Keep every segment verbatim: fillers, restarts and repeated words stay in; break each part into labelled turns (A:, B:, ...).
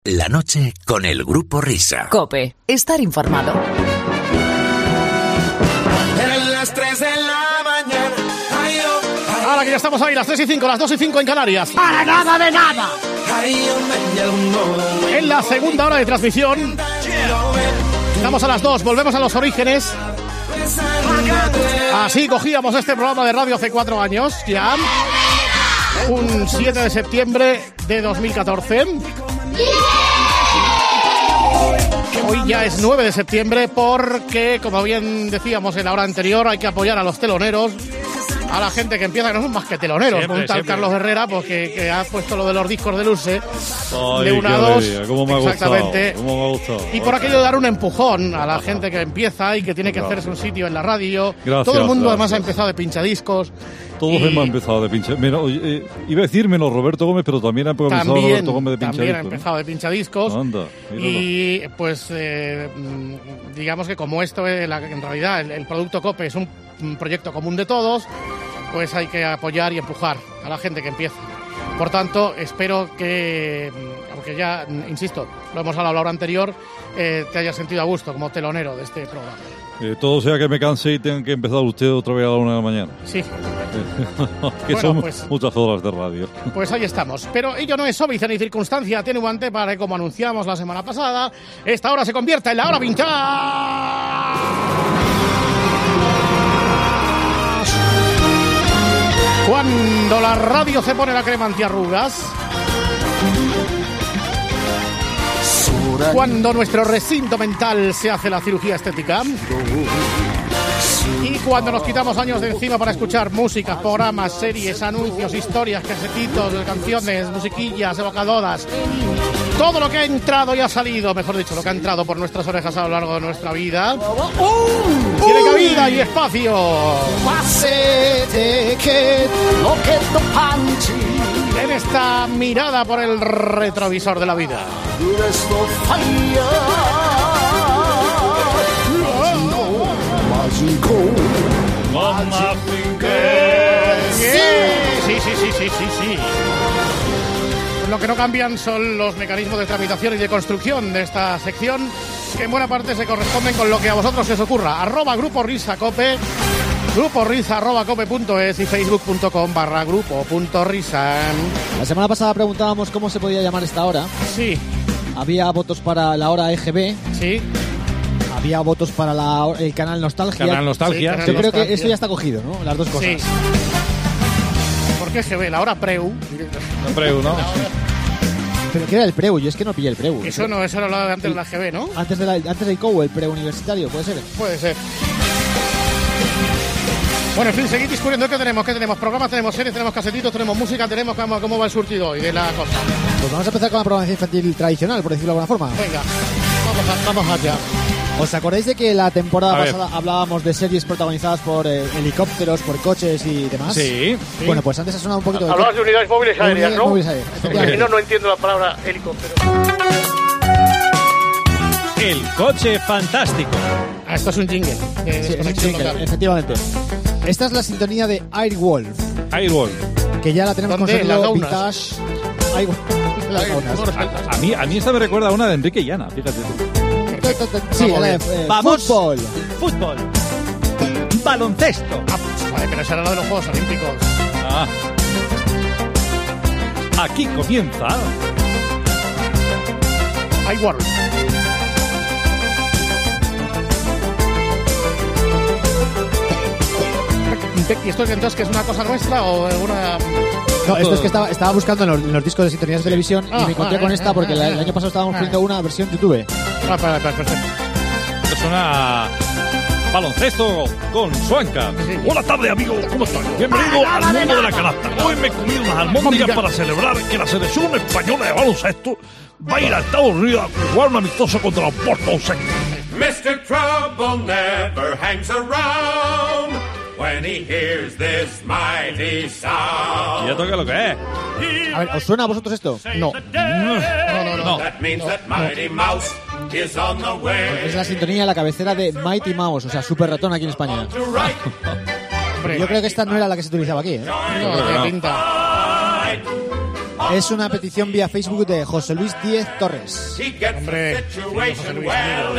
A: La noche con el Grupo Risa.
B: COPE. Estar informado.
C: En las tres de la mañana. Ay, oh, ay,
D: Ahora que ya estamos ahí, las tres y cinco, las dos y cinco en Canarias.
B: ¡Para nada de nada!
C: ay, oh,
D: En la segunda hora de transmisión, estamos a las dos, volvemos a los orígenes. Así cogíamos este programa de radio hace cuatro años, ya. Un siete de septiembre de dos mil catorce. Hoy ya es nueve de septiembre porque, como bien decíamos en la hora anterior, hay que apoyar a los teloneros, a la gente que empieza, que no son más que teloneros,
E: Siempre,
D: con un tal
E: siempre.
D: Carlos Herrera, pues que, que ha puesto lo de los discos de Luce,
E: Ay,
D: de una
E: qué
D: a dos,
E: alegría, cómo me ha
D: exactamente,
E: gustado, cómo me ha gustado.
D: y por aquello de dar un empujón a la gente que empieza y que tiene que hacerse un sitio en la radio.
E: Gracias,
D: Todo el mundo
E: gracias.
D: además ha empezado de pinchadiscos.
E: Todos
D: y
E: hemos empezado de pinche. Mira, oye, eh, iba a decir menos Roberto Gómez, pero también ha empezado
D: También,
E: Roberto Gómez de pinche.
D: también ha empezado de pinchadiscos.
E: Anda, míralo.
D: Y pues eh, mm, digamos que como esto es la- en realidad el, el producto COPE es un, un proyecto común de todos, pues hay que apoyar y empujar a la gente que empieza. Por tanto, espero que, mm, aunque ya, mm, insisto, lo hemos hablado la hora anterior, eh, te hayas sentido a gusto como telonero de este programa.
E: Eh, todo sea que me canse y tengan que empezar usted otra vez a la una de la mañana.
D: Sí,
E: que
D: Bueno,
E: son
D: pues-
E: muchas horas de radio.
D: pues ahí estamos. Pero ello no es óbice ni circunstancia atenuante para que, como anunciamos la semana pasada, esta hora se convierta en la hora vintage. Cuando la radio se pone la crema antiarrugas, cuando nuestro recinto mental se hace la cirugía estética, y cuando nos quitamos años de encima para escuchar música, programas, series, anuncios, historias, casetitos, canciones, musiquillas, evocadoras, todo lo que ha entrado y ha salido, mejor dicho, lo que ha entrado por nuestras orejas a lo largo de nuestra vida, tiene cabida y espacio en esta mirada por el retrovisor de la vida. Sí, sí, sí, sí, sí, sí. Lo que no cambian son los mecanismos de tramitación y de construcción de esta sección, que en buena parte se corresponden con lo que a vosotros se os ocurra. Arroba Grupo Risa Cope, Grupo Risa arroba cope punto es y facebook.com barra grupo punto risa.
F: La semana pasada preguntábamos cómo se podía llamar esta hora.
D: Sí,
F: Había votos para la hora E G B,
D: sí.
F: había votos para la, el canal Nostalgia.
E: Canal Nostalgia.
D: Sí,
F: Yo
D: canal
F: creo que
D: Nostalgia.
F: eso ya está cogido, ¿no? Las dos cosas.
D: Sí. ¿Por qué G B? La hora Preu.
E: Hombre, ¿no?
F: Pero ¿qué era el Preu? Yo es que no pillé el Preu.
D: Eso no, eso era lo de antes de la G B, ¿no?
F: Antes, de la, antes del C O U, el preuniversitario, ¿puede ser?
D: Puede ser. Bueno, en fin, seguid discutiendo. ¿Qué tenemos? ¿Qué tenemos? Programas, tenemos series, tenemos casetitos, tenemos música, tenemos cómo, cómo va el surtido hoy de la cosa.
F: Pues vamos a empezar con la programación infantil tradicional, por decirlo de alguna forma.
D: Venga, vamos, a, vamos allá.
F: ¿Os acordáis de que la temporada
E: A ver.
F: pasada hablábamos de series protagonizadas por eh, helicópteros, por coches y demás?
E: Sí.
F: Bueno, pues antes ha sonado un poquito de...
D: Hablabas de unidades móviles
F: de
D: aéreas,
F: unidades
D: ¿no?
F: móviles aéreas, efectivamente.
D: Si no, no entiendo la palabra helicóptero.
G: El coche fantástico.
D: Ah, esto es un jingle. De
F: Sí, es un
D: desconexión
F: jingle,
D: local.
F: efectivamente. Esta es la sintonía de Airwolf,
E: Airwall.
F: que ya la tenemos con
D: ¿Dónde?
F: sonido
D: Las gaunas.
F: vintage. Airwolf. Las gaunas.
E: A mí, a mí esta me recuerda a una de Enrique Llana, fíjate tú.
F: Sí,
D: Vamos
F: la de
D: bien.
F: eh,
G: Vamos.
F: fútbol.
G: Fútbol. Baloncesto.
D: Ah, pues, vale, pero esa era la de los Juegos Olímpicos.
E: Ah. Aquí comienza
D: iWorld. ¿Y esto entonces que es una cosa nuestra o una...?
F: No, esto es que estaba, estaba buscando en los, en los discos de sintonías de televisión y
D: Ah,
F: me encontré
D: ah,
F: con
D: ah,
F: esta porque
D: ah,
F: la-
D: ah,
F: el año pasado estábamos
D: ah.
F: viendo una versión YouTube.
D: Ah, para, para, perfecto.
E: Es una baloncesto con Suanca.
D: Sí.
H: Buenas tardes, amigos. ¿Cómo están? Bienvenido al mundo de la canasta. Hoy me comí unas albóndigas para celebrar que la selección española de baloncesto va a ir a Estados Unidos a jugar un amistoso contra los Boston Celtics.
C: mister Trouble never hangs around when he hears this mighty sound.
E: Y ya toca lo que es.
F: A ver, ¿os suena a vosotros esto?
D: No. No, no, no.
C: That means that Mighty Mouse is on the way
F: Es la sintonía, la cabecera de Mighty Mouse, o sea, Super Ratón aquí en España.
C: to right.
D: Hombre,
F: Yo creo que esta no era la que se utilizaba aquí, ¿eh?
D: no, tiene pinta.
F: Es una petición vía Facebook de José Luis Díez Torres.
D: Hombre, José Luis,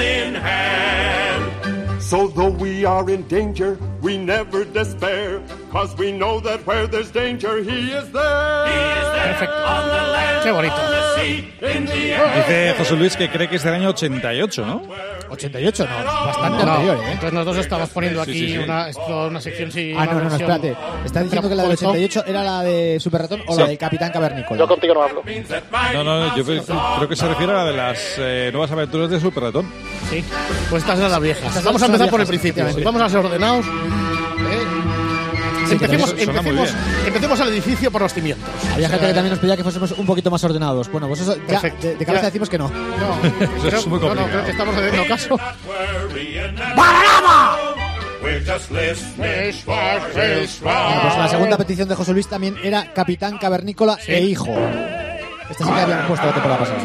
C: So though we are in danger, we never despair, cause we know that where there's danger, he is there.
D: perfecto. Qué bonito.
E: Dice José Luis que cree que es del año ochenta y ocho, ¿no?
F: ochenta y ocho, no, bastante
D: No,
F: anterior, ¿eh?
D: entonces nosotros estamos poniendo aquí
E: Sí, sí, sí.
D: Una, esto, una sección sí.
F: Ah,
D: una
F: no, no, no,
D: versión-
F: espérate. ¿Estás diciendo que la del ochenta y ocho era la de Super Ratón o
E: Sí.
F: la del Capitán Cavernícola?
D: Yo contigo no hablo.
E: No, no, yo pe- creo que se refiere a la de las eh, nuevas aventuras de Super Ratón.
D: Sí. Pues estas eran las viejas.
F: Estas
D: Vamos a
F: son
D: empezar
F: las
D: por el
F: viejas,
D: principio.
F: efectivamente.
D: Vamos a ser ordenados. ¿eh?
F: Sí, que
D: empecemos,
E: también suena muy
D: empecemos, empecemos al edificio por los cimientos.
F: Había gente que también nos pedía que fuésemos un poquito más ordenados. Bueno, pues eso ya
D: Perfecto.
F: de, de cabeza
D: Ya.
F: decimos que no.
D: No,
E: Eso
D: creo,
E: es muy
D: no, no,
E: complicado.
D: creo que estamos haciendo caso.
F: Bueno, pues la segunda petición de José Luis también era Capitán Cavernícola e Hijo. Esta sí que habíamos puesto la temporada pasada.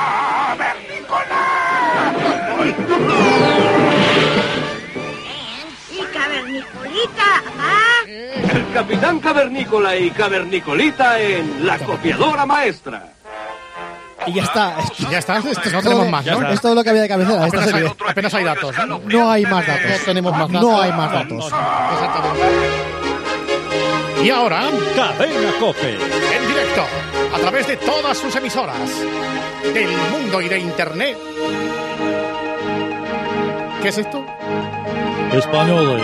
I: Y cavernicolita, ¿ah?
J: El Capitán Cavernícola y Cavernicolita en La Copiadora Maestra.
F: Y ya está.
D: Ya está, esto no
F: todo
D: tenemos
F: lo-
D: más, ¿no?
F: Es todo lo que había de cabecera. Esta
D: Apenas hay,
F: serie.
D: apenas hay datos. ¿no?
F: No hay más
D: No
F: datos.
D: tenemos más datos.
F: No hay más datos.
D: Exactamente. Y ahora,
G: Cadena COPE.
D: en directo, a través de todas sus emisoras del mundo y de Internet. ¿Qué es esto?
H: Españoles.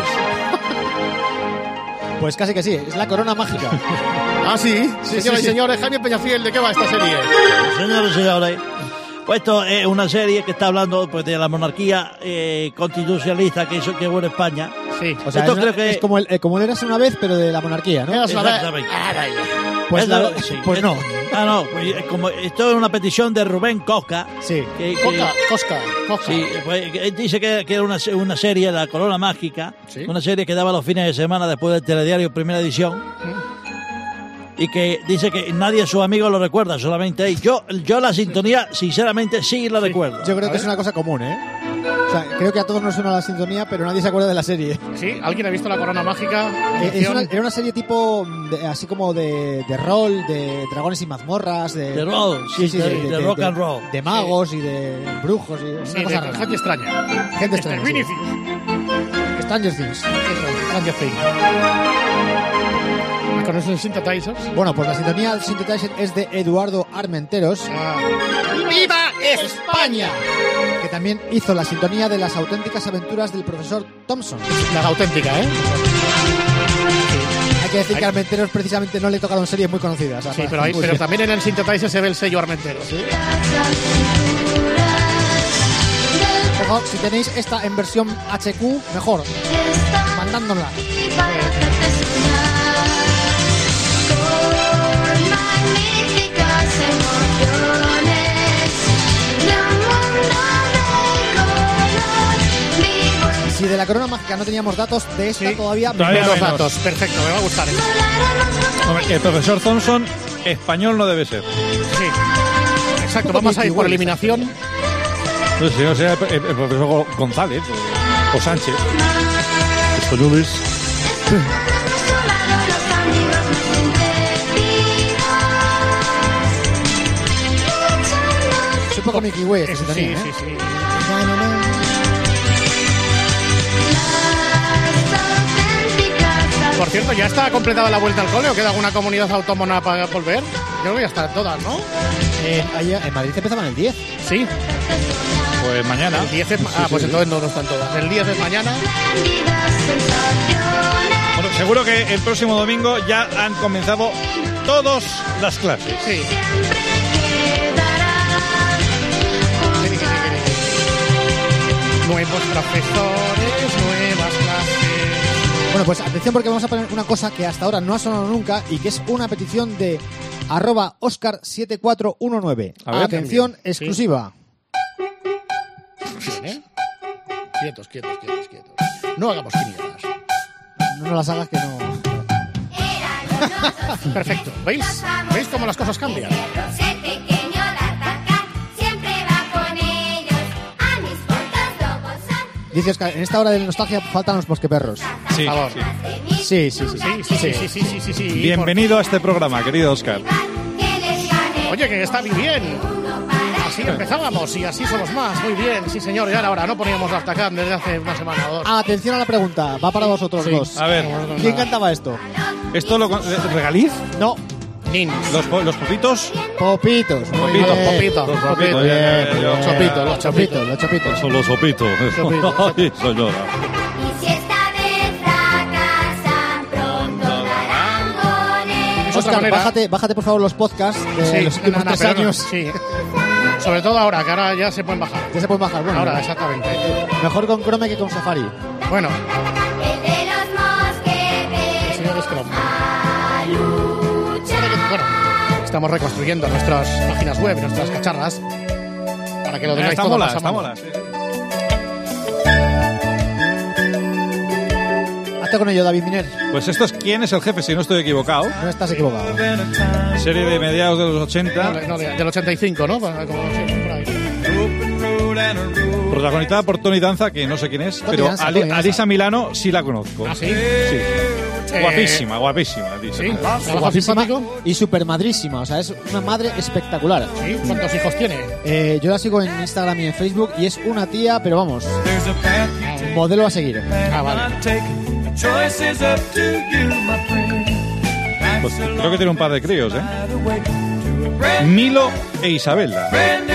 F: Pues casi que sí. Es la corona mágica.
D: Ah, sí.
F: Sí,
D: Señoras
F: sí,
D: y
F: sí.
D: señores, Javier Peñafiel, ¿de qué va esta serie?
K: Señores y señores, pues esto es una serie que está hablando pues, de la monarquía eh, constitucionalista que hizo que hubo en España.
D: Sí.
F: O sea,
K: Esto
F: es,
K: creo
F: una-
K: que-
F: es como el, eh, como el Érase una vez, pero de la monarquía, ¿no?
D: Érase una vez.
K: Exactamente.
F: Pues,
K: Esto-
F: la-
K: sí,
F: pues no.
K: Ah, no, pues, eh, como esto es una petición de Rubén Cosca.
F: Sí.
K: Que, que-
D: Coca, Cosca, Cosca.
K: Sí, pues, que dice que, que era una, se- una serie, La Corona Mágica,
D: Sí.
K: una serie que daba los fines de semana después del telediario Primera Edición. Y que dice que nadie de sus amigos lo recuerda, solamente él. Yo, yo la sintonía, sinceramente, sí la recuerdo.
F: Yo creo
D: A
F: que es
D: ver.
F: una cosa común, ¿eh? O sea, creo que a todos nos suena la sintonía, pero nadie se acuerda de la serie.
D: Sí, ¿alguien ha visto La Corona Mágica?
F: Eh, es una- era una serie tipo, de- así como de, de rol, de dragones y mazmorras, de,
K: De rol, sí, de- de rock and roll.
F: de magos y de brujos y
D: Sí,
F: una cosa
D: de
F: rara.
D: gente extraña.
F: Gente extraña, sí.
D: Vinicius.
F: Stranger Things.
D: Eso, Stranger Things. ¿Con esos synthesizers?
F: Bueno, pues la sintonía del Synthesizer es de Eduardo Armenteros,
D: ¡Viva España!
F: que también hizo la sintonía de las auténticas aventuras del profesor Thompson.
D: La auténtica, ¿eh?
F: Hay que decir
D: Hay-
F: que a Armenteros precisamente no le tocaron series muy conocidas. o sea,
D: Sí, pero, hay-
F: muy
D: pero
F: bien.
D: también en el synthesizer se ve el sello Armentero.
F: Por favor, si tenéis esta en versión H Q, mejor. Mandándola. Si de la corona mágica no teníamos datos, de esta
D: Sí.
F: todavía
E: Todavía
F: menos.
D: Menos
E: menos.
D: datos. Perfecto, me va a gustar esto.
E: Hombre, el profesor Thompson, español no debe ser.
D: Sí. Exacto,
F: Un
D: vamos a ir
F: poquito
D: por
F: igual,
D: eliminación.
E: No sé, o sea, el, el profesor González o, o Sánchez.
H: Españoles.
F: Es un poco Mickey Way esta
D: Eso,
F: sintonía,
D: sí,
F: ¿eh?
D: sí, sí.
F: Na, na, na.
D: Por cierto, ¿ya está completada la vuelta al cole o queda alguna comunidad autónoma para volver? Yo creo que ya están todas, ¿no?
F: Eh, ahí, en Madrid empezaban el diez.
D: Sí.
E: Pues mañana.
D: El diez es... Ah, pues entonces no, no están todas. El diez es mañana.
E: Bueno, seguro que el próximo domingo ya han comenzado todas las clases.
D: Sí. Nuevos profesores, nuevas clases.
F: Bueno, pues atención porque vamos a poner una cosa que hasta ahora no ha sonado nunca y que es una petición de arroba Oscar siete cuatro uno nueve.
E: A ver.
F: Atención
D: Sí.
F: exclusiva.
D: Bien, ¿eh? Quietos, quietos, quietos, quietos. No hagamos quinielas.
F: No nos las hagas que no...
D: Perfecto. ¿Veis? ¿Veis cómo las cosas cambian?
F: Dice Oscar, en esta hora de nostalgia faltan los bosqueperros.
E: Sí,
D: Por favor.
E: sí.
F: Sí, sí, sí.
D: Sí, sí, sí, sí, sí, sí, sí, sí.
E: Bienvenido a este programa, querido Oscar.
D: Oye, que está muy bien. Así empezábamos y así somos más. Muy bien, sí señor. Y ahora, ahora no poníamos la Astacam desde hace una semana o dos.
F: Atención a la pregunta, va para vosotros
D: Sí.
F: dos.
E: A ver.
F: ¿Quién cantaba esto?
E: ¿Esto lo con- regaliz?
F: No,
D: Nin.
E: ¿Los, po- los popitos?
F: Popitos. Muy
E: Popitos,
F: bien.
D: Popitos,
E: Los
D: popitos.
E: popitos.
F: Bien,
E: Ya, ya, ya,
F: bien.
E: ya.
D: Los chopitos, los chopitos.
F: Los chopitos.
H: Son los sopitos.
D: Sopitos.
H: Ay, señora.
L: Y si esta vez fracasan, pronto darán con él.
D: Es otra
F: Oscar,
D: manera.
F: bájate, bájate por favor los podcasts de
D: Sí,
F: los últimos
D: no, no,
F: tres
D: pero no,
F: años.
D: sí. Sobre todo ahora, que ahora ya se pueden bajar.
F: Ya se pueden bajar. Bueno,
D: Ahora, exactamente.
F: mejor con Chrome que con Safari.
D: Bueno,
L: El de los mosqueteros
D: señores Chrome.
L: a luchar.
D: Bueno, estamos reconstruyendo nuestras páginas web, nuestras cacharras, para que lo tengáis
E: Está
D: todo
E: mola,
D: más a
E: está
D: mano.
E: mola. sí, sí.
F: Hazte con ello, David Miner.
E: Pues esto es ¿Quién es el jefe? Si no estoy equivocado.
F: No estás equivocado.
E: Serie de mediados de los
D: No,
E: ochenta.
D: no, de- del ochenta y cinco, ¿no? Como, sí, por ahí.
E: Protagonizada por Tony Danza, que no sé quién es,
F: Tony
E: pero
F: Danza,
E: Ali-
F: Tony Danza.
E: Alisa Milano sí la conozco.
D: ¿Ah, sí?
E: Sí.
D: Eh,
E: Guapísima, guapísima. Alisa.
D: ¿Sí? ¿Trabajo
F: Guapísima
D: simpático?
F: y súper madrísima. O sea, es una madre espectacular.
D: ¿Sí? ¿Cuántos hijos tiene?
F: Eh, yo la sigo en Instagram y en Facebook y es una tía, pero vamos, modelo a seguir.
D: Ah, vale.
E: Pues creo que tiene un par de críos, ¿eh? Milo e Isabela.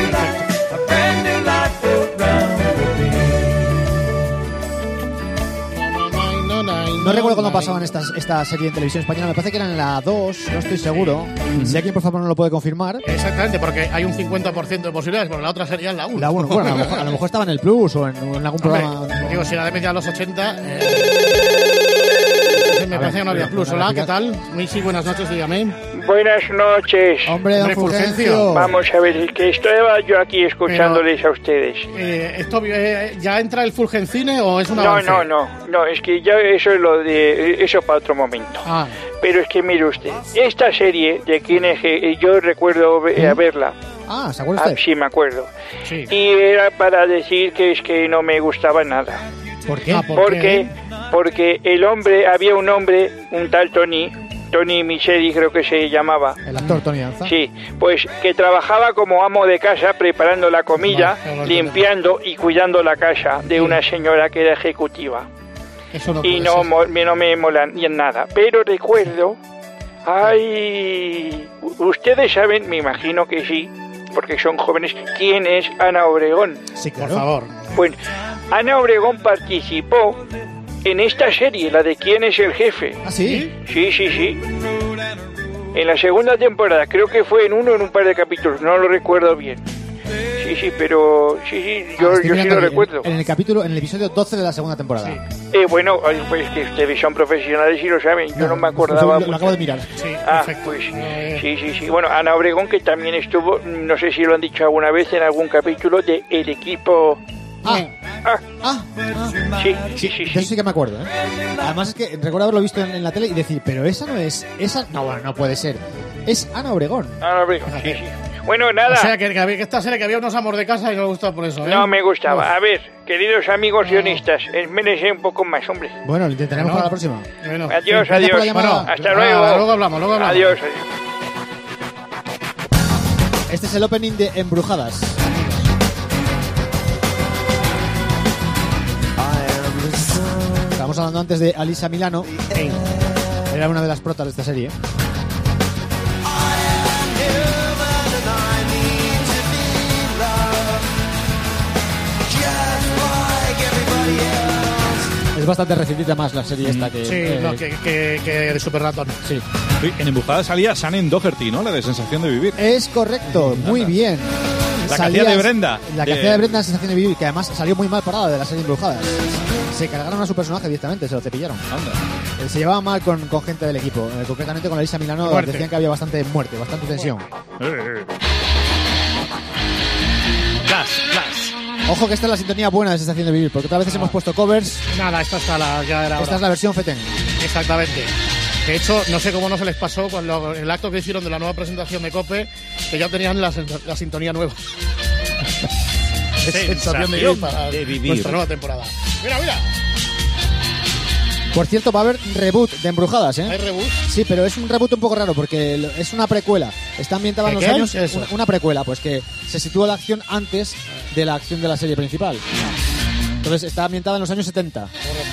F: No recuerdo cuándo pasaban estas, esta serie en televisión española. Me parece que era en la dos, no estoy seguro. Si alguien por favor no lo puede confirmar.
D: Exactamente, porque hay un cincuenta por ciento de posibilidades, porque la otra sería en la uno.
F: La uno, bueno, a lo mejor, a lo mejor estaba en el Plus o en, o en algún programa.
D: Hombre, digo, si era de media a los ochenta... Eh, me parece que no había plus. Hola, ¿qué tal? Muy sí, buenas noches, dígame.
M: Buenas noches.
F: Hombre, don
D: Hombre, Fulgencio.
F: Fulgencio.
M: Vamos a ver, que estaba yo aquí escuchándoles a ustedes.
D: Eh, ¿Esto eh, ya entra el Fulgencine o es una
M: No,
D: avance?
M: no, no, no, es que ya eso es lo de eso para otro momento.
D: Ah,
M: Pero es que mire usted, esta serie de quién es que yo recuerdo ve- a verla.
F: Ah, ¿se acuerda
M: Ah,
F: usted?
M: sí, me acuerdo.
D: sí.
M: Y era para decir que es que no me gustaba nada.
F: ¿Por qué?
D: Ah, ¿por
M: Porque
D: qué?
M: porque el hombre, había un hombre, un tal Tony, Tony Micheli creo que se llamaba.
F: El actor Tony Danza.
M: Sí, pues que trabajaba como amo de casa preparando la comida,
D: Vale, vale,
M: limpiando y cuidando la casa de una señora que era ejecutiva.
D: Eso no
M: Y
D: puede
M: no,
D: ser.
M: mo- me- no me mola ni en nada. Pero recuerdo, ay, u- ustedes saben, me imagino que sí, porque son jóvenes, quién es Ana Obregón.
F: Sí,
D: Por
F: claro.
D: favor.
M: Pues Ana Obregón participó en esta serie, la de quién es el jefe.
F: ¿Ah, sí?
M: Sí, sí, sí. En la segunda temporada, creo que fue en uno o en un par de capítulos, no lo recuerdo bien. Sí, sí, pero sí, sí, yo,
F: Ah, estoy
M: yo sí
F: mirando
M: lo
F: en-
M: recuerdo.
F: En el capítulo, en el episodio doce de la segunda temporada.
M: Eh, bueno, ay, pues que ustedes son profesionales y lo saben, yo no, me acordaba
F: Lo, lo
M: mucho.
F: acabo de mirar.
D: Sí,
M: Ah,
D: perfecto.
M: pues
D: Eh,
M: sí, sí, sí. Bueno, Ana Obregón, que también estuvo, no sé si lo han dicho alguna vez en algún capítulo de El Equipo.
F: Ah,
M: Ah,
F: ah, ah.
M: sí, sí, sí,
F: De eso
M: sí.
F: sí que me acuerdo, ¿eh? Además es que recuerdo haberlo visto en, en la tele y decir, pero esa no es... esa No, bueno, no puede ser. Es Ana Obregón.
M: Ana Obregón, sí, sí. Bueno, nada.
D: O sea, que, que, había- que esta serie que había unos amores de casa y no me gustaba por eso, ¿eh?
M: No me gustaba. A ver, queridos amigos guionistas, esmérense un poco más, hombre.
F: Bueno, lo intentaremos
D: Bueno.
F: para la próxima.
D: Bueno,
M: Adiós,
F: Sí, gracias por
M: adiós.
F: la llamada.
M: Bueno, hasta
D: nada,
M: luego.
D: luego hablamos, luego hablamos.
M: Adiós, adiós.
F: Este es el opening de Embrujadas. Estábamos hablando antes de Alisa Milano. Era una de las protas de esta serie. Es bastante recibida más la serie esta que...
D: Sí,
F: eh,
D: no, que, que, que de Super Ratón.
F: sí.
E: Sí, en Embujada salía Shannon Doherty, ¿no? La de Sensación de Vivir.
F: Es correcto, muy bien.
E: La que hacía de Brenda.
F: La que
E: De-
F: hacía de Brenda en Sensación de Vivir, que además salió muy mal parada de la serie Embrujadas. Se cargaron a su personaje directamente, se lo cepillaron.
E: Anda.
F: Eh, Se llevaba mal con, con gente del equipo, eh, concretamente con Alisa Milano.
D: Muerte.
F: Decían que había bastante muerte, bastante tensión.
E: Flash, flash.
F: Ojo que esta es la sintonía buena de Sensación de Vivir, porque otras veces hemos puesto covers.
D: Nada, esta está la, ya era
F: Esta
D: hora.
F: es la versión Feten.
D: Exactamente. De hecho, no sé cómo no se les pasó cuando el acto que hicieron de la nueva presentación de COPE, que ya tenían la, la sintonía nueva. Es sensación de vivir para
E: de vivir.
D: nuestra nueva temporada. Mira, mira.
F: Por cierto, va a haber reboot de Embrujadas, ¿eh?
D: ¿Hay reboot?
F: Sí, pero es un reboot un poco raro porque es una precuela. Está ambientada en los
D: ¿Qué
F: años...
D: es eso?
F: Una, una precuela, pues que se sitúa la acción antes de la acción de la serie principal. Entonces está ambientada en los años setenta.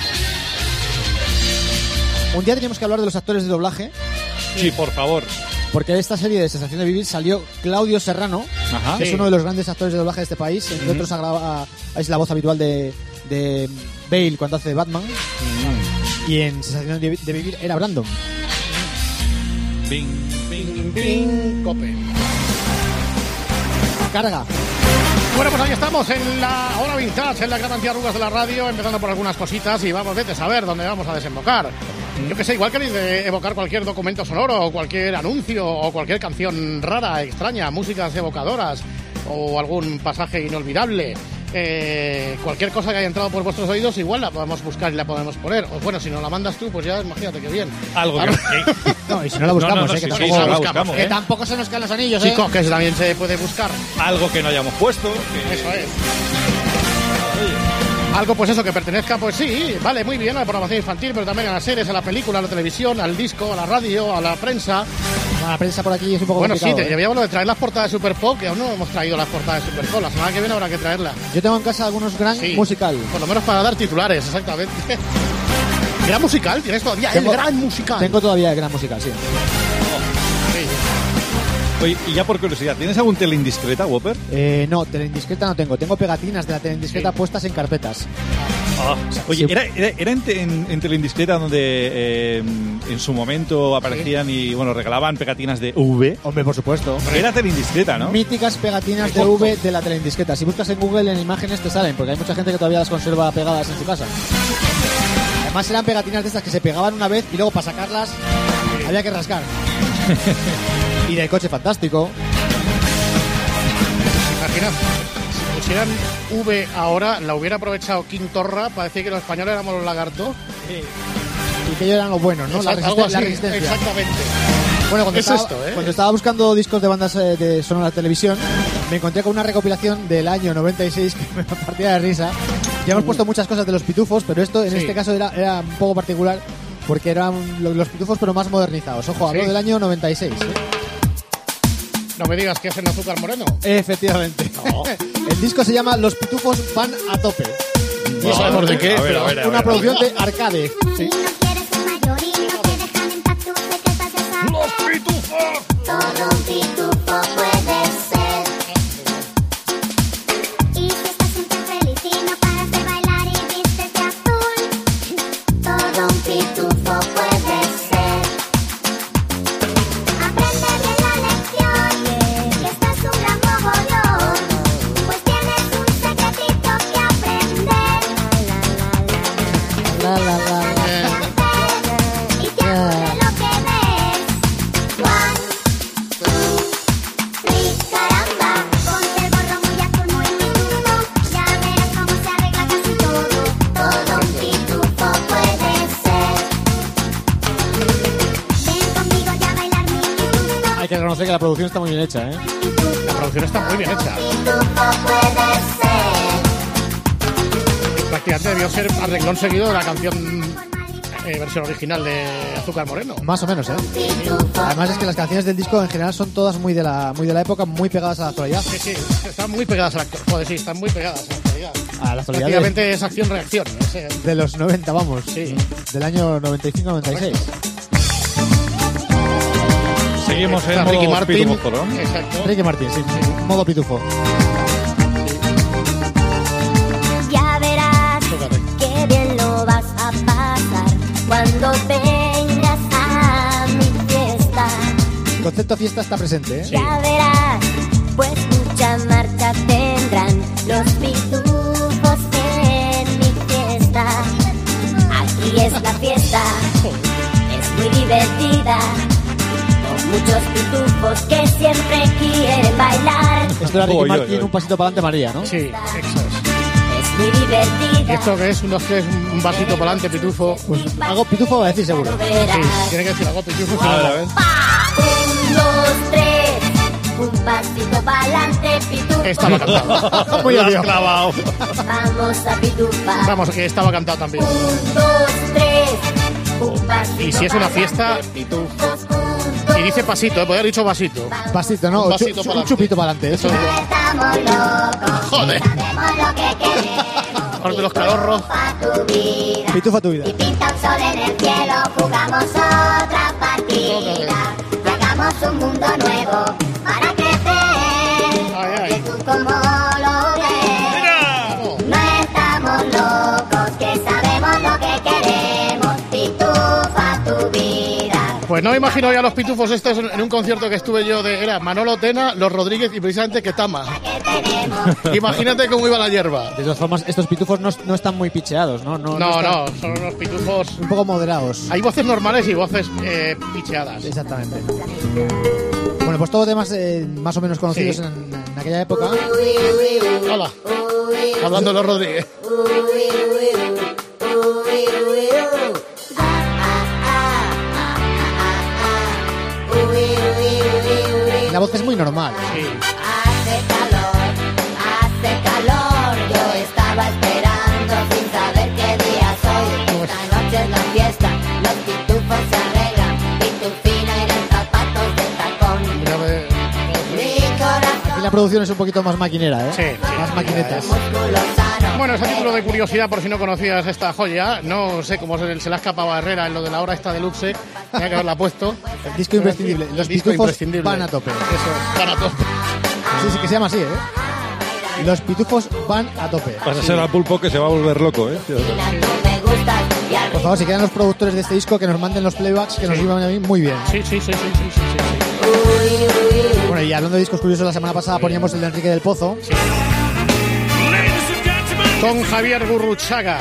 F: Un día teníamos que hablar de los actores de doblaje.
E: Sí, por favor.
F: Porque de esta serie de Sensación de Vivir salió Claudio Serrano,
E: Ajá.
F: que
E: Sí.
F: es uno de los grandes actores de doblaje de este país. Entre
E: Ujú.
F: otros, agrava- es la voz habitual de, de Bale cuando hace de Batman. Y en Sensación de, de Vivir era Brandon.
E: Bing,
D: Bing, bing, cope.
F: Carga.
D: Bueno, pues ahí estamos en la hora vintage, en la gran antiarrugas de la radio, empezando por algunas cositas y vamos, vete a saber dónde vamos a desembocar. Yo que sé, igual queréis de evocar cualquier documento sonoro, o cualquier anuncio, o cualquier canción rara, extraña, músicas evocadoras, o algún pasaje inolvidable. Eh, cualquier cosa que haya entrado por vuestros oídos, igual la podemos buscar y la podemos poner. O bueno, si nos la mandas tú, pues ya imagínate que bien.
E: Algo
D: Claro.
E: que...
F: No, y si no la buscamos,
E: No, no, no,
F: eh,
E: sí,
F: que,
E: sí,
F: tampoco,
E: sí, la
F: buscamos,
E: buscamos,
F: que
E: eh.
F: tampoco se nos caen los anillos, ¿eh?
D: Chicos, que eso también se puede buscar.
E: Algo que no hayamos puesto. Que...
D: Eso es. Algo, pues eso, que pertenezca, pues sí, vale, muy bien a la programación infantil, pero también a las series, a la película, a la televisión, al disco, a la radio, a la prensa.
F: La prensa por aquí es un poco
D: Bueno, sí,
F: complicado,
D: te
F: ¿eh?
D: llevábamos lo de traer las portadas de Super Pop, que aún no hemos traído las portadas de Super Pop. La semana que viene habrá que traerlas.
F: Yo tengo en casa algunos gran
D: Sí.
F: musical.
D: Por lo menos para dar titulares, exactamente. ¿Gran musical? ¿Tienes todavía
F: Tengo-
D: el gran musical?
F: Tengo todavía el gran musical, sí.
D: Sí.
E: Oye, y ya por curiosidad, ¿tienes algún tele indiscreta, Whopper?
F: Eh, no, teleindiscreta no tengo. Tengo pegatinas de la teleindiscreta
D: Sí.
F: puestas en carpetas.
E: Ah, oye,
F: sí.
E: era, era, era en, en, en Teleindiscreta donde eh, en su momento aparecían y bueno regalaban pegatinas de V.
F: Hombre, por supuesto.
E: Era Teleindiscreta, ¿no?
F: Míticas pegatinas de V de la teleindiscreta. Si buscas en Google en imágenes te salen, porque hay mucha gente que todavía las conserva pegadas en su casa. Además eran pegatinas de estas que se pegaban una vez y luego para sacarlas había que rascar. Y del Coche Fantástico.
D: Imagina, si pusieran V ahora, la hubiera aprovechado Quintorra para decir que los españoles éramos los lagartos.
F: Y que ellos eran los buenos, ¿no? La,
D: Exacto,
F: resisten-
D: algo así,
F: la resistencia.
D: exactamente.
F: Bueno, cuando,
D: Es
F: estaba,
D: esto, ¿eh?
F: cuando estaba buscando discos de bandas eh, de sonora de televisión, me encontré con una recopilación del año noventa y seis que me partía de risa. Ya hemos puesto muchas cosas de los pitufos, pero esto en
D: Sí.
F: este caso era, era un poco particular porque eran lo- los pitufos pero más modernizados. Ojo, hablo
D: Sí.
F: del año noventa y seis. ¿eh?
D: No me digas que es en Azúcar Moreno.
F: Efectivamente.
D: No.
F: El disco se llama Los pitufos van a tope. Y
D: No
F: es
D: sabemos de qué,
E: A ver,
D: pero
E: a ver, a
F: una
E: ver.
F: producción de Arcade. Sí.
L: No quieres ser mayor y no te dejan en paz tus secretas de saber.
H: ¡Los pitufos!
L: Todo un pitufo puede ser. Y si estás siempre feliz y no paras de bailar y vistes de azul, todo un pitufo puede ser. Aprende bien la lección, y esto es un gran mogollón, pues tienes un secretito que aprender.
F: La, la, la, la.
L: Y te aburre lo que ves. One, two, three, caramba. Ponte el gorro muy azul, muy pitufo. Ya verás cómo se arregla casi todo. Todo un pitufo puede ser. Ven conmigo ya a bailar mi pitufo.
F: Hay que reconocer que la producción está muy bien hecha, ¿eh?
D: La producción está muy bien hecha.
L: Pitufo puede ser.
D: Prácticamente debió ser arreglón seguido de la canción eh, versión original de Azúcar Moreno.
F: Más o menos, ¿eh? Además es que las canciones del disco en general son todas muy de la muy de la época, muy pegadas a la actualidad.
D: Sí, sí, están muy pegadas al actor. Joder, sí, están muy pegadas a la actualidad.
F: A la actualidad de,
D: Prácticamente es acción-reacción. ese-
F: de los noventa, vamos.
D: Sí.
F: Del año noventa y cinco noventa y seis.
E: Seguimos en
D: Está
E: modo
D: Ricky Martin.
E: pitufo, ¿no?
D: Exacto.
F: Ricky Martin, sí, sí. Modo pitufo.
L: Ya verás
D: Fíjate.
L: qué bien lo vas a pasar cuando vengas a mi fiesta.
F: El concepto fiesta está presente, ¿eh?
L: Ya verás, pues mucha marcha tendrán los pitufos en mi fiesta. Aquí es la fiesta, es muy divertida, con muchos pitufos que siempre quieren bailar.
F: Esto era Ricky
E: Oy, oy,
F: Martin,
E: oy.
F: un pasito para adelante María, ¿no?
D: Sí, eso es.
L: Es muy divertida.
D: ¿Y esto que es? Un, dos, tres, un vasito para adelante, pitufo.
F: Pues algo pitufo va a decir seguro.
L: Lo verás.
D: Sí, tiene que decir algo pitufo. si
E: A ver,
D: no-
E: a ver.
L: Un, dos, tres, un pasito pa'lante, pitufo.
D: Estaba cantado.
F: Muy
E: Lo has
F: obvio.
E: clavado.
L: Vamos a pitufar.
D: Vamos, que estaba cantado también.
L: Un, dos, tres,
D: Y si es una fiesta, y dice pasito, ¿eh? Podría haber dicho vasito.
F: Pasito, ¿no?
D: Un
F: Un,
D: vasito
F: chu-
D: para
F: un chupito para adelante. Eso.
L: Estamos locos.
D: Joder.
L: Hacemos lo que queremos.
D: Ahora de los calorros.
L: Tu vida.
F: Pitufo tu vida.
L: Y pinta un sol en el cielo. Jugamos otra partida. Hagamos un mundo nuevo para crecer.
D: Ay, ay.
L: Que tú como lo ves. No estamos locos, que sabemos lo que queremos. Pitufa tu vida.
D: Pues no me imagino ya los pitufos estos en en un concierto que estuve yo de... Era Manolo Tena, Los Rodríguez y precisamente Ketama. Imagínate cómo iba la hierba.
F: De todas formas, estos pitufos no, no están muy picheados, ¿no? No,
D: No,
F: están-
D: no, son unos pitufos...
F: Un poco moderados.
D: Hay voces normales y voces eh, picheadas.
F: Exactamente. Bueno, pues todos temas eh, más o menos conocidos
D: Sí.
F: en, en aquella época.
D: Hola. Hablando de Los Rodríguez.
F: La voz es muy normal.
D: Sí.
L: Hace calor, hace calor. Yo estaba esperando sin saber qué día soy. Esta noche es la fiesta, los pitufos se arreglan. Pitufina y los zapatos de tacón.
D: Mira, ve-
L: Mi corazón
F: Aquí la producción es un poquito más maquinera, ¿eh?
D: Sí, sí.
F: Más maquinetas.
L: músculo sano.
D: Bueno, es a título de curiosidad, por si no conocías esta joya, no sé cómo se, se le ha escapado a Herrera en lo de la hora esta deluxe, tenía que haberla puesto.
F: El disco imprescindible. Los
D: El disco
F: pitufos
D: imprescindible.
F: van a tope.
D: Eso es, van a tope.
F: Sí, sí, que se llama así, ¿eh? Los pitufos van a tope.
E: Vas a ser al pulpo que se va a volver loco, ¿eh?
L: Me gustas y al
F: Por favor, si quedan los productores de este disco, que nos manden los playbacks, que nos iban a mí muy bien.
D: Sí, sí, sí, sí, sí, sí, sí.
F: Bueno, y hablando de discos curiosos, la semana pasada poníamos el de Enrique del Pozo.
D: Con Javier Gurruchaga.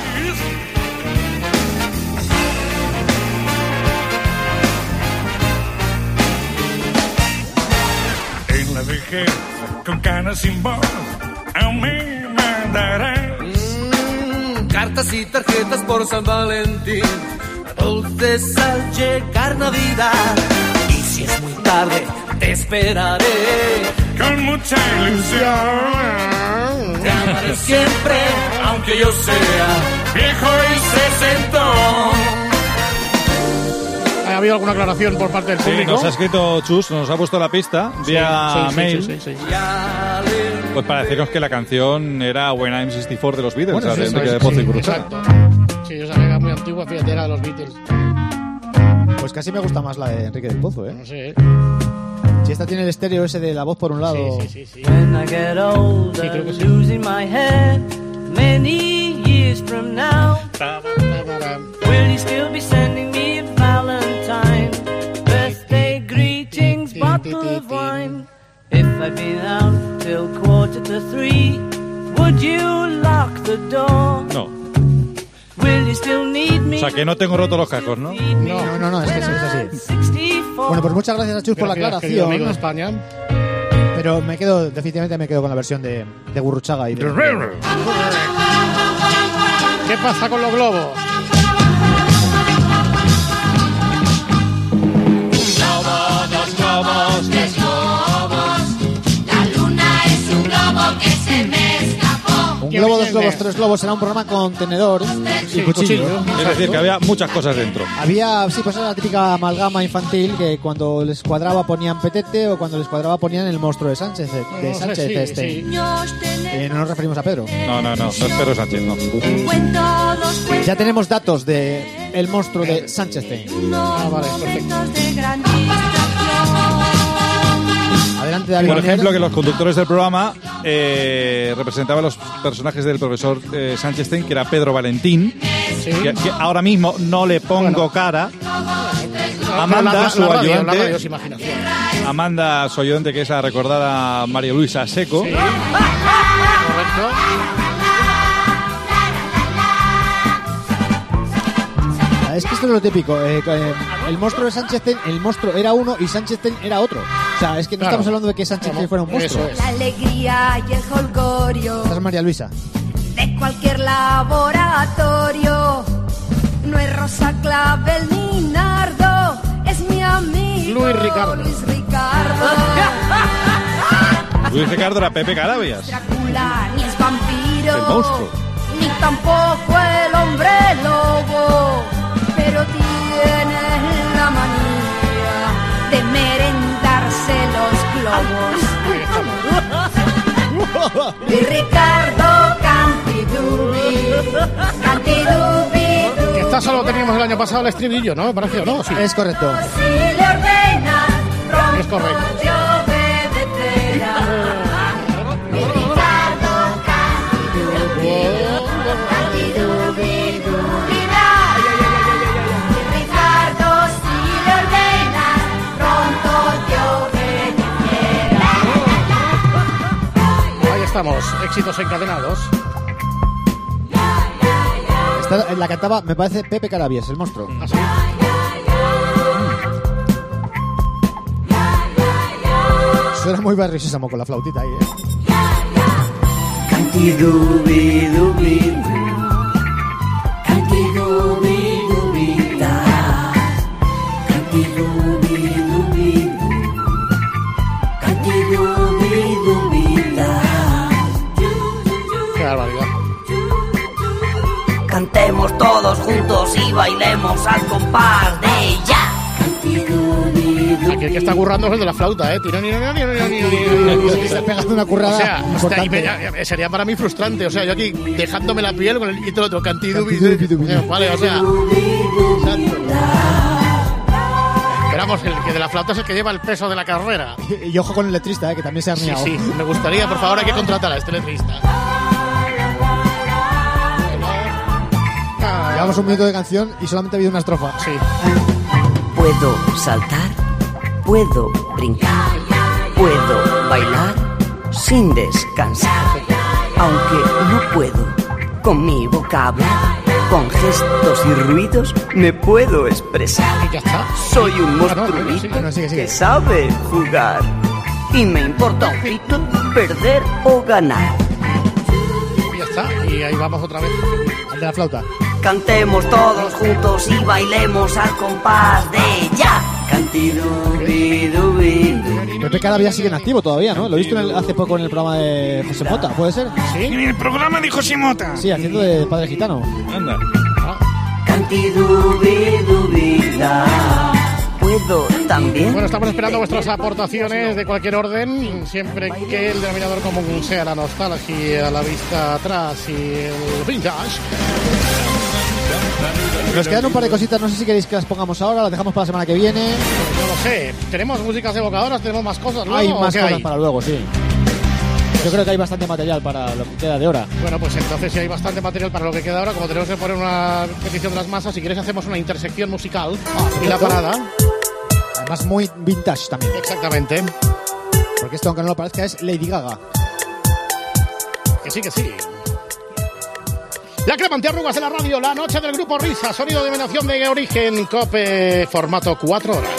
H: En la vejez, con canas sin voz, a mí me darás
N: Cartas y tarjetas por San Valentín, dulces al llegar Navidad. Y si es muy tarde, te esperaré
H: con mucha ilusión.
N: Te amaré siempre, aunque yo sea
H: viejo y sesentón.
D: ¿Ha habido alguna aclaración por parte del
E: Sí,
D: público?
E: nos ha escrito Chus, nos ha puesto la pista vía
D: sí, sí,
E: mail.
D: sí, sí, sí.
E: Pues para deciros que la canción era When I'm sesenta y cuatro de los Beatles,
D: Bueno,
E: o sea, de
D: sí,
E: Enrique
D: sí,
E: de Pozo
D: sí,
E: y Gurruchaga.
D: exacto. Sí, esa era muy antigua, fíjate, era de los Beatles.
F: Pues casi me gusta más la de Enrique del Pozo, ¿eh?
D: No sé.
F: Si esta tiene el estéreo ese de la voz por un lado.
D: Sí, sí, sí, sí.
N: When I get older,
D: Sí, creo que sí.
N: losing my head, many years from now, will you still be sending me a Valentine? Birthday greetings, bottle of wine. If I've been out till quarter to three, would you lock the door?
E: No.
N: Will you still need me?
E: O sea, que no tengo roto los cascos, ¿no?
F: No, no, no, no, es que es así.
N: sixty-four.
F: Bueno, pues muchas gracias a Chus por la
D: Gracias, querido amigo de
F: aclaración.
D: España.
F: Pero me quedo, definitivamente me quedo con la versión de, de Gurruchaga y de...
D: ¿Qué pasa con los globos?
F: Un globo, dos globos, tres globos, era un programa con tenedor y cuchillo.
E: Es decir, que había muchas cosas dentro.
F: Había, sí, pues era la típica amalgama infantil que cuando les cuadraba ponían Petete o cuando les cuadraba ponían el monstruo de Sánchez, de
D: No sé,
F: Sánchez
D: sí,
F: este.
D: sí.
F: Eh, no nos referimos a Pedro.
E: No, no, no, no es Pedro Sánchez, no.
F: Ya tenemos datos de el monstruo de Sánchez.
D: Ah, vale, perfecto.
F: Adelante, David.
E: Por
F: Miner.
E: ejemplo, que los conductores del programa eh, representaban los personajes del profesor eh, Sánchez, que era Pedro Valentín,
D: Sí.
E: que, que ahora mismo no le pongo cara.
D: La-
E: Amanda,
D: la- la
E: su
D: radio, la
E: ayudante.
D: radio es imaginación.
E: Amanda, su ayudante, que es la recordada María Luisa Seco.
D: Sí. Correcto.
F: Es que esto es lo típico. eh, eh, el monstruo de Sánchez, el monstruo era uno y Sánchez era otro. O sea, es que no
D: Claro.
F: estamos hablando de que Sánchez fuera un monstruo.
D: Eso es.
I: La alegría y el jolgorio
F: Esta es María Luisa.
I: de cualquier laboratorio. No es Rosa Clavel ni Nardo, es mi amigo
D: Luis Ricardo.
I: Luis Ricardo.
E: Luis Ricardo era Pepe Carabias.
I: Drácula ni es vampiro,
E: El monstruo.
I: ni tampoco el hombre lobo, pero tiene Di Ricardo Cantidubi, Cantidubi.
D: Que esta solo teníamos el año pasado el estribillo, ¿no? Me parece, ¿o no? Sí.
F: Es correcto.
I: Si le ordenas, pronto
D: Es correcto.
I: te obedecerá. Di Ricardo Cantidubi, Cantidubi, Dubida. Di Ricardo, si le ordenas, pronto te obedecerá.
D: Ahí estamos, éxitos encadenados.
F: Esta la cantaba, me parece, Pepe Carabias, el monstruo.
D: Así.
F: Suena muy Barry Sésamo con la flautita ahí, ¿eh?
N: Cantidubi dubi Cantidubi dubida Cantidubi dubi Cantidubi dubida.
D: Qué barbaridad.
N: Cantemos todos juntos y bailemos al compás de ya.
D: Aquí el que está currando es el de la flauta, ¿eh? Tiro, ni, ni, ni, ni, ni, ni, ni.
F: Está pegando una currada.
D: O sea,
F: importante.
D: hasta ahí me- sería para mí frustrante. O sea, yo aquí dejándome la piel con el y todo el otro cantidubi.
F: Cantidubi.
D: Vale, o sea. Exacto. Esperamos, el que de la flauta es el que lleva el peso de la carrera.
F: Y ojo con el letrista, ¿eh? Que también se ha
D: Sí,
F: arneado.
D: sí. Me gustaría, por favor, hay que contratar a este letrista.
F: Llevamos un minuto de canción y solamente ha habido una estrofa.
D: Sí.
N: Puedo saltar, puedo brincar, puedo bailar sin descansar. Aunque no puedo con mi boca hablar, con gestos y ruidos me puedo expresar.
D: Y ya está.
N: Soy un
D: no,
N: monstruito
D: sí,
F: no, sigue, sigue.
N: que sabe jugar y me importa un pito perder o ganar.
D: Y ya está. Y ahí vamos otra vez.
F: Al de la flauta.
N: Cantemos todos juntos y bailemos al compás de ya. Cantidubi.
F: Pepe Carabias sigue en activo todavía, ¿no? Lo he visto en el- hace poco en el programa de José Mota, ¿puede ser?
D: ¿Sí?
H: En el programa de José Mota.
F: Sí, haciendo de padre gitano.
E: Anda.
N: Cantidubidubida. Puedo también.
D: Bueno, estamos esperando vuestras aportaciones de cualquier orden, siempre que el denominador común sea la nostalgia, la vista atrás y el vintage.
F: Nos quedan un par de cositas, no sé si queréis que las pongamos ahora, las dejamos para la semana que viene.
D: No lo sé. ¿Tenemos músicas evocadoras? ¿Tenemos más cosas? luego,
F: Hay
D: o
F: más
D: qué
F: cosas
D: hay?
F: para luego, sí. Yo creo que hay bastante material para lo que queda de hora.
D: Bueno, pues entonces si hay bastante material para lo que queda ahora, como tenemos que poner una petición de las masas, si quieres hacemos una intersección musical y la parada.
F: Además muy vintage también.
D: Exactamente.
F: Porque esto, aunque no lo parezca, es Lady Gaga.
D: Que sí, que sí. La crema antiarrugas de la radio, la noche del grupo Risa, sonido de emanación de origen, Cope, formato cuatro horas.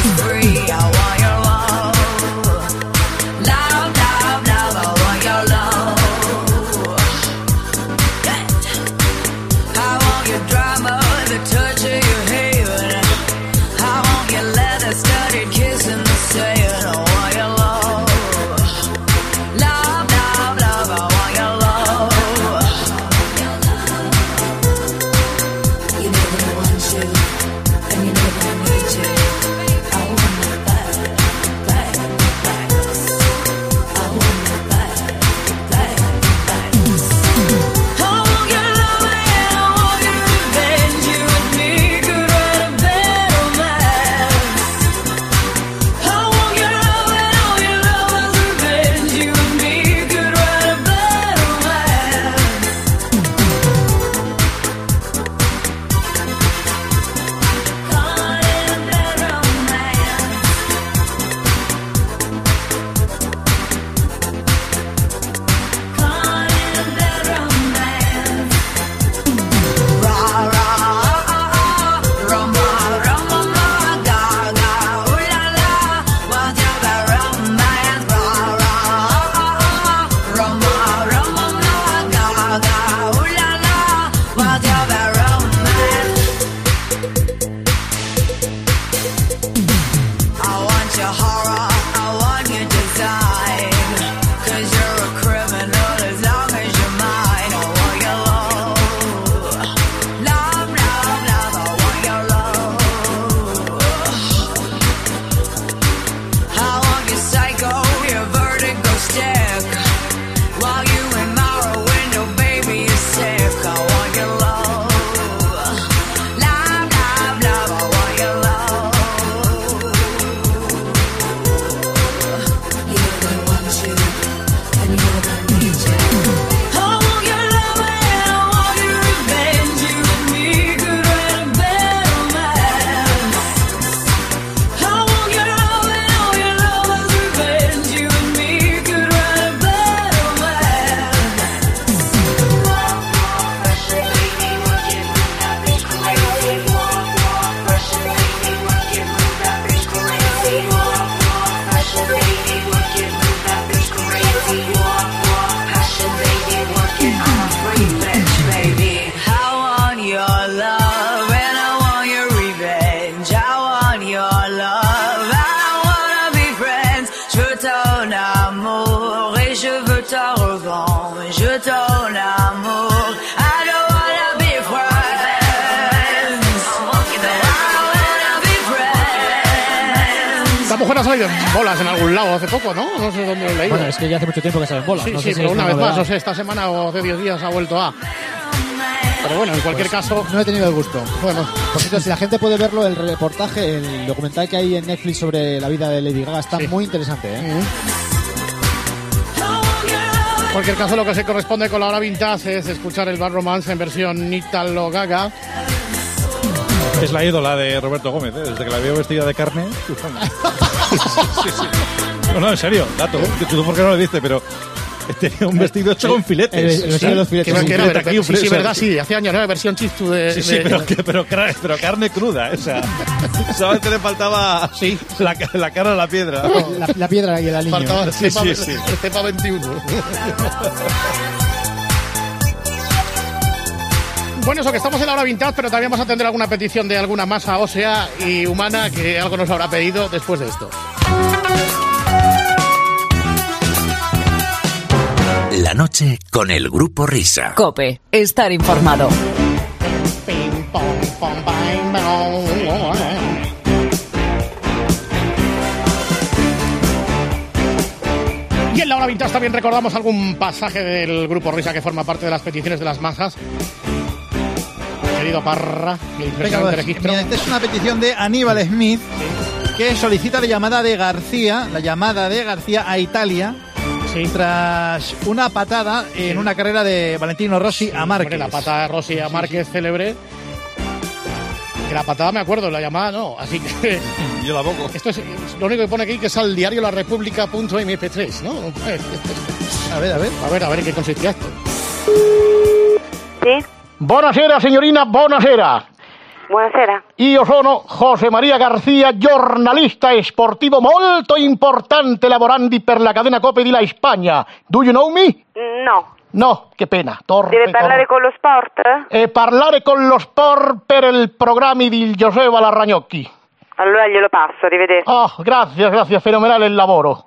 I: Love, love, love, I want your love.
N: bon, je ton amour. I don't wanna be friends. I wanna be friends.
D: La mujer ha salido en bolas en algún lado hace poco, ¿no? No sé dónde lo he leído.
F: Bueno, es que ya hace mucho tiempo que sale en bolas.
D: Sí,
F: no
D: sí,
F: sé si
D: pero
F: es
D: una vez
F: novedad.
D: más, no sé, esta semana o hace diez días ha vuelto a... Pero bueno, en cualquier
F: Pues,
D: caso...
F: no he tenido el gusto.
D: Bueno,
F: por cierto, si la gente puede verlo, el reportaje, el documental que hay en Netflix sobre la vida de Lady Gaga está
D: Sí.
F: muy interesante, ¿eh?
D: En cualquier caso, lo que se corresponde con la hora vintage es escuchar el Bad Romance en versión Italo Gaga.
E: Es la ídola de Roberto Gómez, ¿eh? Desde que la veo vestida de carne. Sí, sí. No, no, en serio, dato. Que tú por qué no lo viste, pero tenía un vestido hecho con filetes.
F: el- el vestido de los filetes,
D: Que,
F: sí,
D: que era,
E: filete
D: verdad,
E: aquí, un
D: sí, sí,
E: filete.
D: verdad, sí, hace años, ¿no? La versión chistu de...
E: Sí, sí,
D: de-
E: pero, que- pero, cra- pero carne cruda, ¿eh? O sea, solamente le faltaba
D: Sí.
E: la, la cara a la piedra.
F: La, la piedra y el aliño.
D: Faltaba
E: Sí,
D: Cepa,
E: sí, sí.
D: Cepa veintiuno. Bueno, eso que estamos en la hora vintage, pero también vamos a atender alguna petición de alguna masa ósea y humana que algo nos habrá pedido después de esto.
A: La noche con el Grupo Risa.
B: Cope, estar informado.
D: Ping, pong, pong, bang, bang. Y en la hora vintage también recordamos algún pasaje del Grupo Risa que forma parte de las peticiones de las masas. Querido Parra, el
O: Venga,
D: impresionante
O: pues,
D: registro.
O: mira, esta es una petición de Aníbal Smith, que solicita la llamada de García, la llamada de García a Italia,
D: Sí.
O: tras una patada en una carrera de Valentino Rossi a Márquez.
D: Hombre, la patada de Rossi a Márquez célebre. Que la patada me acuerdo, la llamada no. Así que
E: Yo la boco.
D: esto es lo único que pone aquí, que es al diario la república punto eme pe tres, ¿no?
O: A ver, a ver.
D: A ver, a ver en qué consistía esto.
P: Sì,
D: Buonasera, signorina, buonasera.
P: buonasera.
D: Io sono José María García, giornalista sportivo molto importante lavorando per la cadena Cope di La Spagna. Do you know me?
P: No.
D: No, che pena. Torpe,
P: Deve parlare
D: torpe.
P: con lo sport?
D: E parlare con lo sport per il programma di Giuseppe Larragnocchi.
P: Allora glielo passo, arrivederci.
D: Oh, grazie, grazie, fenomenale il lavoro.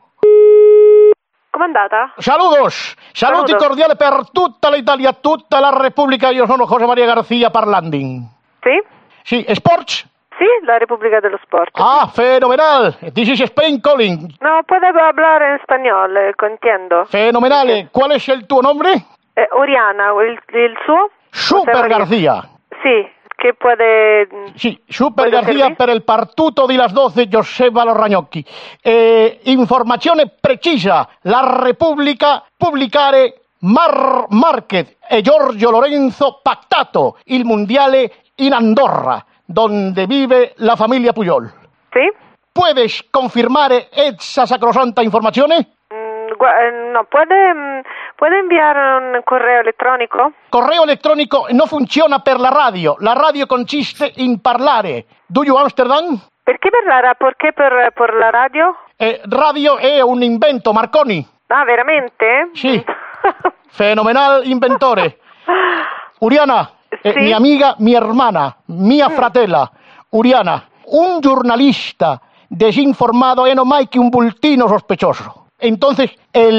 P: Com'è andata?
D: Saludos, saluti
P: Saludos.
D: cordiali per tutta l'Italia, tutta la Repubblica. Io sono José María García parlando.
P: Sì?
D: Sì, sports?
P: Sì, la Repubblica dello Sport.
D: Ah, fenomenal. This is Spain calling.
P: No, puedo hablar en español, eh, entiendo.
D: Fenomenale. ¿Cuál es el tuo nombre?
P: Eh, Oriana, il, il suo?
D: Super
P: José María.
D: García.
P: Sì, che puede...
D: Sí, Super
P: ¿Puedo
D: García
P: servir?
D: per il partuto di las doce, Giuseppe Larragnocchi. Eh, informazione precisa. La Repubblica pubblicare Mar Márquez e Giorgio Lorenzo pactato il mondiale in Andorra, donde vive la familia Puyol.
P: Sì?
D: ¿Puedes confirmare esa sacrosanta informazione?
P: Mm, gua- eh, no, puede, mm, puede enviare un correo elettronico?
D: Correo elettronico no funziona per la radio. La radio consiste in parlare. Do you Amsterdam?
P: Perché per la, ra- perché per, per la radio?
D: Eh, radio è un invento, Marconi.
P: Ah, veramente?
D: Sì. Fenomenal inventore. Uriana, eh,
P: Sì?
D: mi amiga, mi hermana, mia fratella. Uriana, un giornalista desinformado è non mai che un bultino sospechoso. Entonces,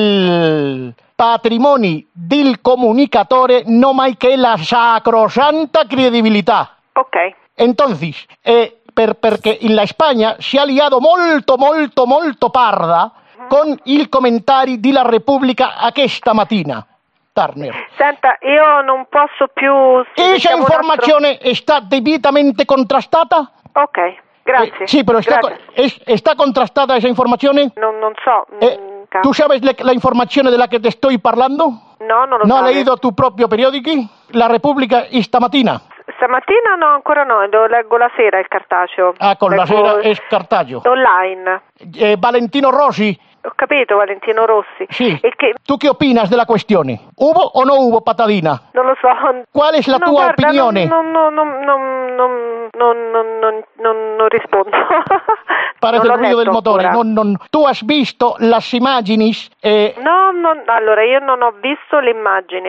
D: el patrimonio del comunicatore no mai che la sacrosanta credibilità.
P: Ok.
D: Entonces, eh, per, perché in la Spagna si è liato molto, molto, molto parda con il commentari della Repubblica a questa mattina. Turner.
P: Senta, io non posso più...
D: Esa
P: sentiamo un
D: informazione está debidamente contrastata?
P: altro- Ok, grazie.
D: Eh, sí, pero está,
P: Grazie.
D: es- ¿está contrastada esa informazione?
P: Non, non so.
D: Eh,
P: mm, ca-
D: ¿Tú sabes le- la informazione della che te estoy parlando?
P: No, non lo
D: ¿No
P: so.
D: has leído tu propio periódico? La Repubblica esta mattina.
P: Stamattina no, ancora no, lo leggo la sera il cartaceo.
D: Ah, con la
P: Leggo
D: sera es cartaggio.
P: online.
D: Eh, Valentino Rossi.
P: Ho capito, Valentino Rossi.
D: Sí.
P: E che
D: ¿Tú qué opinas de la cuestione? ¿Hubo o no hubo patadina?
P: non lo so.
D: ¿Cuál es la
P: No,
D: tua
P: guarda,
D: opinione?
P: Non, non, non, non, non, non, non, non, non, non rispondo.
D: Parece
P: Non
D: il
P: l'ho
D: ruido del
P: letto
D: motore.
P: ancora.
D: Non, non. ¿Tú has visto las imágenes? Eh,
P: No, non- allora io non ho visto le immagini.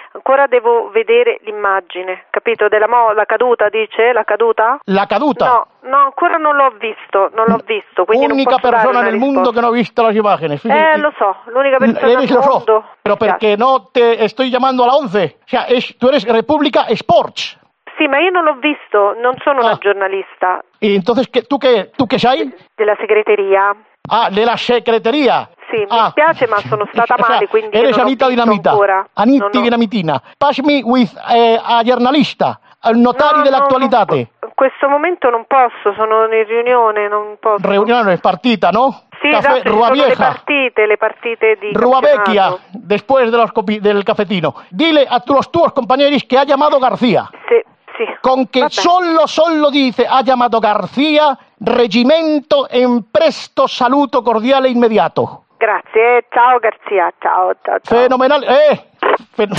P: ancora devo vedere l'immagine, capito? Della mo- la caduta, dice? La caduta?
Q: La caduta.
P: No, no, ancora non l'ho visto, non l'ho visto, quindi
Q: Única
P: non posso dare
Q: persona
P: una
Q: nel mundo
P: risposta.
Q: che non ha visto las imágenes. Sí,
P: Eh,
Q: sí.
P: lo so, l'unica persona
Q: Eh,
P: al
Q: lo so,
P: mondo.
Q: pero porque no te estoy llamando a la once. O sea, es, tú eres República Sports.
P: Sì, ma io non l'ho visto, non sono una giornalista
Q: Y entonces, ¿qué, ¿tú qué tú qué sei?
P: della segreteria.
Q: Ah, de la secretaría.
P: Sì, mi
Q: Ah.
P: spiace, ma sono stata
Q: O sea,
P: male, quindi
Q: eres
P: non ho
Q: Anita
P: visto
Q: Dinamita.
P: ancora.
Q: Anita
P: Non ho-
Q: Dinamitina. Pass me with eh, a giornalista, al notari
P: No,
Q: dell'attualità.
P: no, in questo momento non posso, sono in riunione, non posso.
Q: Reunión es partita, ¿no?
P: Sì,
Q: Café
P: esatto, ci
Q: Rua
P: sono le
Q: Vieja.
P: partite, le partite di
Q: Rua Vecchia,
P: campionato.
Q: después de los copi- del cafetino. Dile a tus tuos compañeros que ha llamado García.
P: Sì, sì.
Q: Con que
P: Vabbè.
Q: solo, solo dice, ha llamado García, regimento en presto saluto cordiale inmediato.
P: Grazie, ciao Garzia, ciao, ciao, ciao.
Q: Fenomenal, eh. Fen-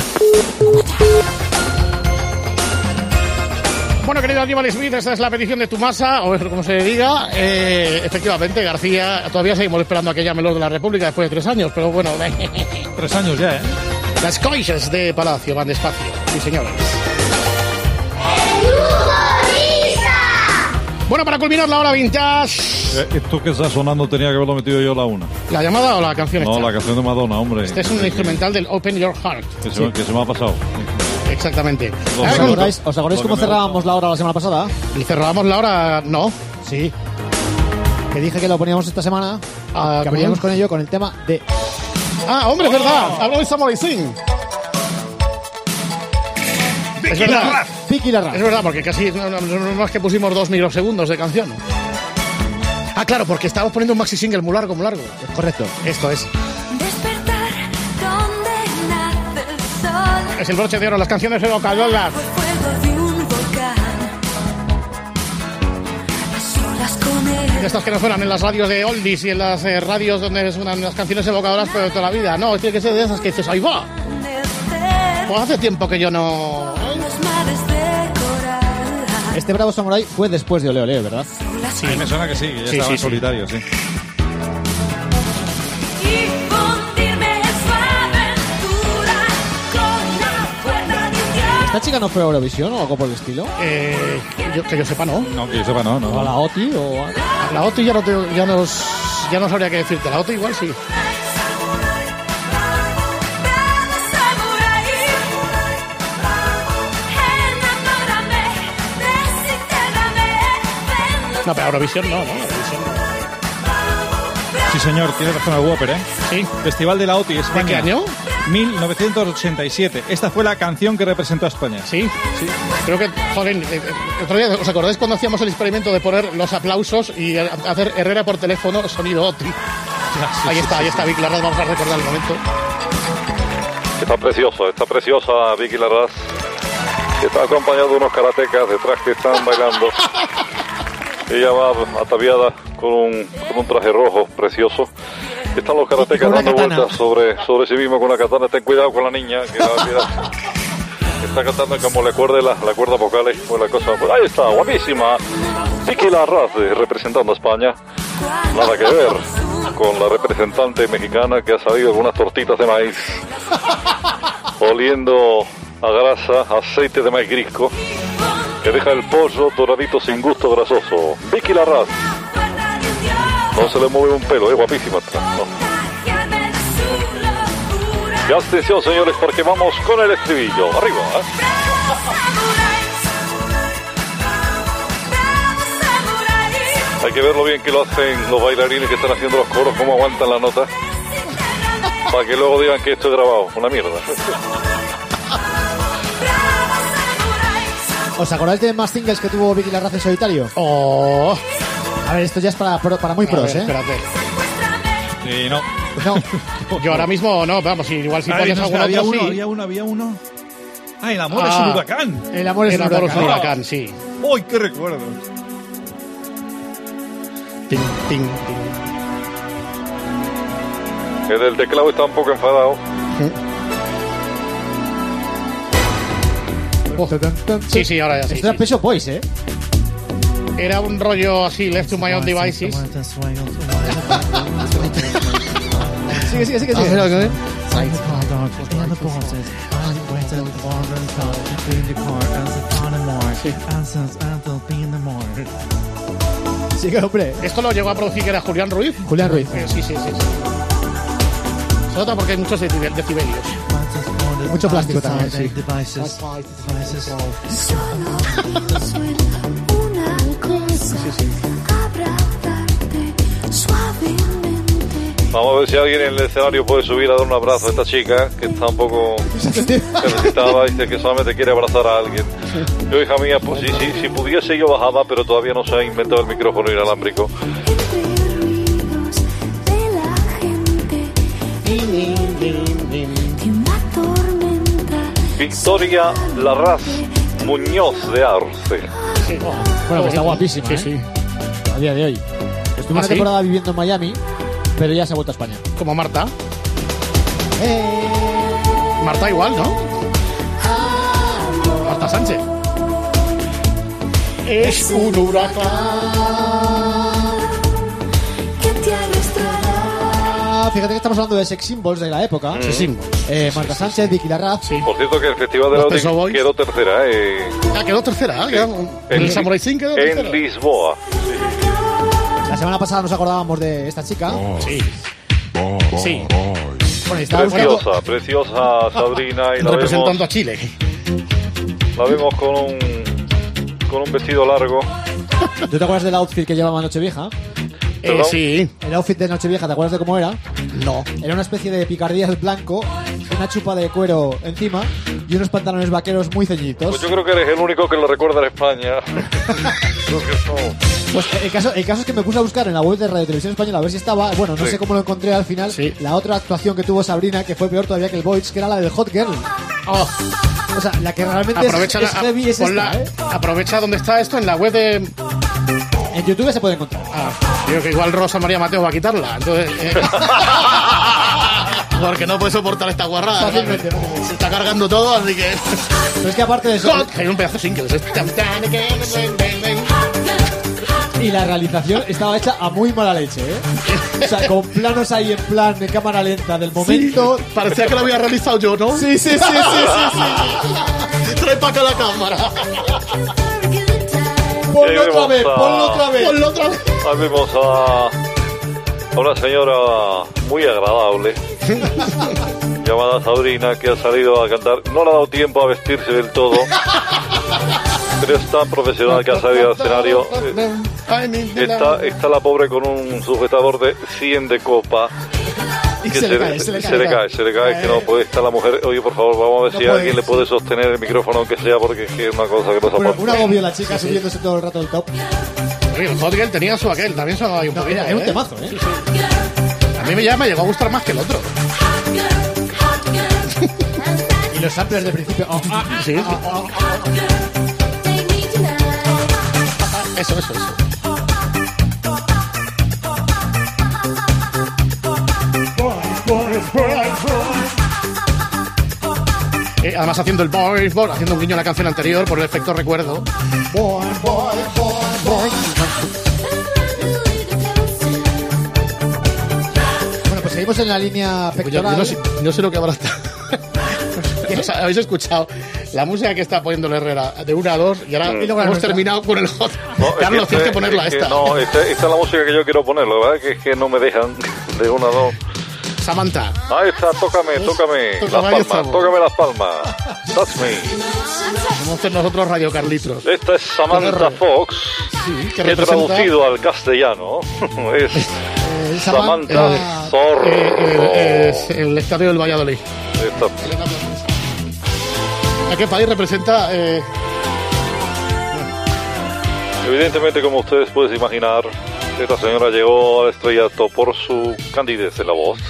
D: Bueno, querido Aníbal Smith, esta es la petición de tu masa, o como se diga. Eh, efectivamente, García, todavía seguimos esperando a que llame los de la República después de tres años, pero bueno.
E: Tres años ya, ¿eh?
D: Las coixas de Palacio van despacio, sí señores. Bueno, para culminar la hora vintage,
E: Eh, Esto que está sonando tenía que haberlo metido yo a la una.
D: ¿la llamada o la canción
E: No,
D: esta?
E: la canción de Madonna, hombre.
D: Este es un instrumental del Open Your Heart.
E: Que se, que se me ha pasado.
D: Exactamente.
E: Lo
F: ¿Os
E: que-
F: acordáis, ¿os acordáis
E: lo que
F: cómo
E: me
F: cerrábamos la hora la semana pasada?
D: ¿Y cerrábamos la hora? No.
F: Sí. Que dije que lo poníamos esta semana,
D: Ah,
F: que abríamos
D: ¿cómo?
F: con ello con el tema de...
D: Ah, hombre, es verdad. Hablo de Samurai Singh. Es verdad.
F: Vicky Larraz.
D: Es verdad, porque casi no, no, no más que pusimos dos microsegundos de canción. Ah, claro, porque estábamos poniendo un maxi single muy largo, muy largo.
F: Correcto.
D: Esto es.
I: Despertar donde nace el sol.
D: Es el broche de oro, las canciones evocadores.
I: Fuego de un volcán. A solas con él.
D: De estas que no suenan en las radios de oldies y en las eh, radios donde suenan las canciones evocadoras pero de toda la vida. No, tiene que ser de esas que dices, ahí va. Pues hace tiempo que yo no...
I: Los mares de coral.
F: Este Bravo Samurai fue después de Ole Ole, ¿verdad?
E: Sí, me suena que sí, que ya
D: Sí,
E: estaba
D: sí,
E: en
D: sí.
E: solitario, sí.
I: Y fundirme en su aventura con la fuerza de un dios.
F: ¿Esta chica no fue a Eurovisión o algo por el estilo?
D: Eh, yo- que yo sepa, no.
E: No, que yo sepa, no, no.
F: ¿O a la OTI o a...
D: La O T I ya no, te- ya, nos, ya no sabría qué decirte. La O T I igual sí. No, pero Eurovisión no, ¿no? Eurovisión no.
E: Sí, señor, tiene razón el Whopper, ¿eh?
D: Sí.
E: Festival de la O T I, España.
D: ¿De qué año?
E: mil novecientos ochenta y siete. Esta fue la canción que representó a España.
D: Sí, sí. Creo que, joder, eh, eh, otro día, ¿os acordáis cuando hacíamos el experimento de poner los aplausos y eh, hacer Herrera por teléfono, sonido O T I?
E: Sí,
D: Ahí
E: sí,
D: está,
E: sí,
D: ahí
E: sí.
D: está, Vic Larraz, vamos a recordar el momento.
H: Está precioso, está preciosa Vicky Larraz. Que está acompañado de unos karatecas detrás que están bailando. Ella va ataviada con un, con un traje rojo precioso. Están los karatecas
F: con una
H: dando
F: katana.
H: vueltas sobre, sobre sí mismo con una katana. Ten cuidado con la niña, que la- mira, que está cantando como le acuerde las la cuerdas vocales. Pues la cosa, pues ahí está, guapísima. Vicky Larraz, eh, representando a España. Nada que ver con la representante mexicana que ha salido con unas tortitas de maíz. Oliendo a grasa, aceite de maíz grisco, que deja el pollo doradito sin gusto grasoso. Vicky Larraz. No se le mueve un pelo, es guapísima. No. Y atención, señores, porque vamos con el estribillo. Arriba, ¿eh? Hay que ver lo bien que lo hacen los bailarines que están haciendo los coros, cómo aguantan la nota, para que luego digan que esto es grabado. Una mierda.
F: ¿Os acordáis de más singles que tuvo Vicky Larraz en solitario?
D: Oh.
F: A ver, esto ya es para, pro- para muy
D: A
F: pros,
D: ver,
F: ¿eh?
D: espérate.
E: Sí, no.
F: No.
D: Yo ahora mismo no, vamos, igual si
E: Ay,
D: pones
E: no,
D: algún
E: había
D: otro
E: uno,
D: sí.
E: había uno, había uno. Ah, el amor
D: Ah.
E: es un huracán.
F: El amor es
D: El
F: un
D: amor es
F: huracán.
D: un huracán, sí.
E: ¡Uy, qué recuerdos!
D: Ting, ting, ting.
H: El del teclado está un poco enfadado.
D: Sí, sí, ahora ya sí.
F: Esto era
D: sí.
F: Peso Boys, ¿eh?
D: Era un rollo así, left to my own devices.
F: Sigue, sigue, sigue. sigue. Outside. Sí, que hombre.
D: Esto lo llegó a producir que era Julián Ruiz.
F: Julián Ruiz.
D: Eh, sí, sí, sí, sí. Se nota porque hay muchos decibel- decibelios.
F: Mucho plástico también, sí.
D: Sí, sí.
H: Vamos a ver si alguien en el escenario puede subir a dar un abrazo a esta chica que está un poco necesitada, dice que solamente quiere abrazar a alguien. Yo, hija mía, pues sí, sí, si pudiese yo bajaba, pero todavía no se ha inventado el micrófono inalámbrico. Victoria Larraz Muñoz de Arce.
F: Bueno, que está guapísima,
D: Sí,
F: ¿eh?
D: sí.
F: A día de hoy. Estuvo
D: ¿Ah,
F: una
D: sí?
F: temporada viviendo en Miami, pero ya se ha vuelto a España.
D: Como Marta.
F: Eh,
D: Marta igual, ¿no? Marta Sánchez. Es un huracán.
F: ah, fíjate que estamos hablando de sex symbols de la época.
H: Mm. Sex symbols.
F: Eh, Marta Sánchez, Vicky Larraz.
H: Por cierto que el Festival de la
D: Los Peso
H: Audi
D: Boys.
H: quedó tercera, eh,
D: Ah, quedó tercera. ¿eh? Quedó-
H: en,
D: el Samurai Zinc quedó tercera.
H: en Lisboa.
F: La semana pasada nos acordábamos de esta chica.
D: Sí. Sí.
F: Bueno, y estaba buscando...
H: Preciosa, preciosa Sabrina, y la
D: Representando
H: vemos,
D: a Chile.
H: la vemos con un con un vestido largo.
F: ¿Tú te acuerdas del outfit que llevaba Nochevieja?
D: Eh, sí.
F: El outfit de Nochevieja, ¿te acuerdas de cómo era?
D: No.
F: Era una especie de picardías blanco, una chupa de cuero encima y unos pantalones vaqueros muy ceñitos.
H: Pues yo creo que eres el único que lo recuerda en España. Creo que no.
F: Pues el caso, el caso es que me puse a buscar en la web de Radio Televisión Española a ver si estaba. Bueno, no
H: Sí.
F: sé cómo lo encontré al final. La otra actuación que tuvo Sabrina, que fue peor todavía que el Voice, que era la del Hot Girl.
D: Oh.
F: O sea, la que realmente
D: Aprovecha,
F: es,
D: la,
F: es heavy es
D: ponla-
F: esta, ¿eh?
D: aprovecha donde está esto en la web de.
F: En YouTube se puede encontrar.
D: Ah, digo que igual Rosa María Mateo va a quitarla. Entonces. eh, porque no puede soportar esta guarrada.
F: Fácilmente,
D: Se está cargando todo, así que.
F: Pero es que aparte de eso.
D: Hot, que hay un pedazo de singles. es tan, tan, again, bang, bang, bang.
F: Y la realización estaba hecha a muy mala leche, ¿eh? O sea, con planos ahí en plan de cámara lenta del momento.
D: Sí, parecía que lo había realizado yo, ¿no?
F: Sí, sí, sí, sí, sí, sí.
D: Trae para acá la cámara.
F: Ponlo
H: Ahí
F: otra
H: vemos
F: vez,
H: a-
F: ponlo otra vez.
D: Ponlo otra vez.
H: Ahí vemos a, a una señora muy agradable llamada Sabrina, que ha salido a cantar. No le ha dado tiempo a vestirse del todo, pero es tan profesional que ha salido al escenario. Está, está la pobre con un sujetador de cien de copa.
F: Y
H: Que
F: se le cae, se le cae.
H: se le cae, se le cae, que no puede estar la mujer. Oye, por favor, vamos a ver
F: No
H: si
F: puede.
H: alguien le puede sostener el micrófono, aunque sea, porque es que es una cosa que no se
F: Bueno,
H: aguanta.
F: un agobio la chica subiéndose todo el rato del top.
D: Oye, el Hot Girl tenía su aquel, también sonaba ahí un
F: No,
D: poquito.
F: era, era un
D: ¿eh?
F: temazo, ¿eh?
D: Sí, sí. A mí me, ya me llegó a gustar más que el otro.
F: Y los samplers de principio. Oh, ah,
D: Sí.
F: ah, ah, ah.
D: Eso, eso, eso. Eh, además haciendo el boy, boy, haciendo un guiño a la canción anterior por el efecto recuerdo.
F: Boy, boy, boy, boy. Bueno, pues seguimos en la línea
D: Pues yo, yo
F: pectoral.
D: no, sé, no sé lo que habrá estado. O sea, habéis escuchado la música que está poniendo el Herrera de una a dos y ahora
F: Y luego la
D: hemos
F: nuestra.
D: terminado con el hot.
H: No, es
D: Carlos,
H: que
D: tienes que
H: este-
D: ponerla
H: es que
D: esta.
H: No, esta, esta es la música que yo quiero poner, la verdad que es que no me dejan de una a dos.
D: Samantha.
H: Ahí está, tócame, tócame las
D: Tócame, ahí
H: palmas,
D: estamos.
H: tócame las palmas. Touch me.
D: Vamos a hacer nosotros Radio Carlitos.
H: Esta es Samantha Fox,
D: Sí, que
H: que
D: representa-
H: traducido al castellano es
F: Eh,
H: Samantha
F: Samantha-
H: Zorro.
D: Eh, eh, es el estadio del Valladolid.
H: Esta-
D: ¿A qué país representa? Eh,
H: Evidentemente, como ustedes pueden imaginar, esta señora llegó al estrellato por su candidez en la voz.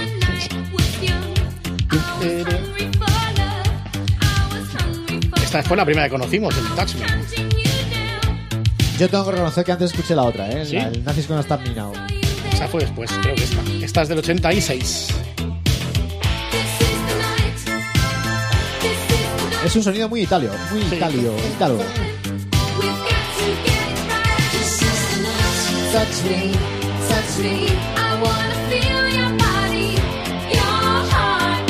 D: esta fue la primera que conocimos, el Touch Me.
F: Yo tengo que reconocer que antes escuché la otra, ¿eh?
D: ¿Sí?
F: La, el Nazis con Stop Me Now.
D: Esa fue después, creo que esta. Esta es del ochenta y seis.
F: Es un sonido muy italio, muy
D: Sí.
F: italio, italo.
I: Touch me, touch me, I wanna feel your body, your heart.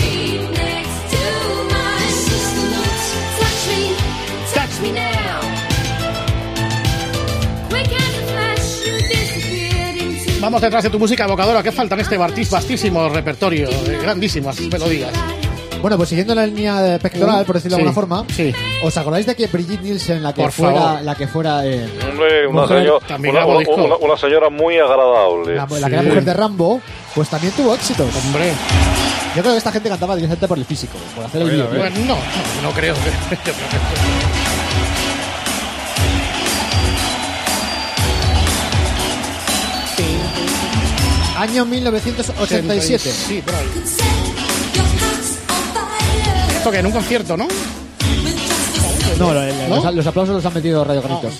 D: Vamos detrás de tu música evocadora. ¿Qué falta en este vastis- vastísimo repertorio de grandísimas melodías?
F: Bueno, pues siguiendo la línea de pectoral, por decirlo de
D: Sí,
F: alguna forma,
D: sí.
F: ¿os acordáis de que Brigitte Nielsen, la que
D: Por
F: fuera,
D: favor.
F: la que fuera eh,
H: Hombre, una,
F: mujer-
H: señor-
D: también
H: una,
D: grabó
H: una-
D: disco.
H: una- una señora muy agradable.
F: la, la que era mujer de Rambo, pues también tuvo éxito?
D: Hombre,
F: Yo creo que esta gente cantaba directamente por el físico, por hacer el
E: A ver, a
F: vídeo.
E: ver.
D: bueno, no, no, no creo. Yo creo que-
F: Año mil novecientos ochenta y siete.
D: Sí, por ahí. Esto que en un concierto, ¿no?
F: No, lo- el-
D: ¿No?
F: Los, los aplausos los han metido Radio Granitos.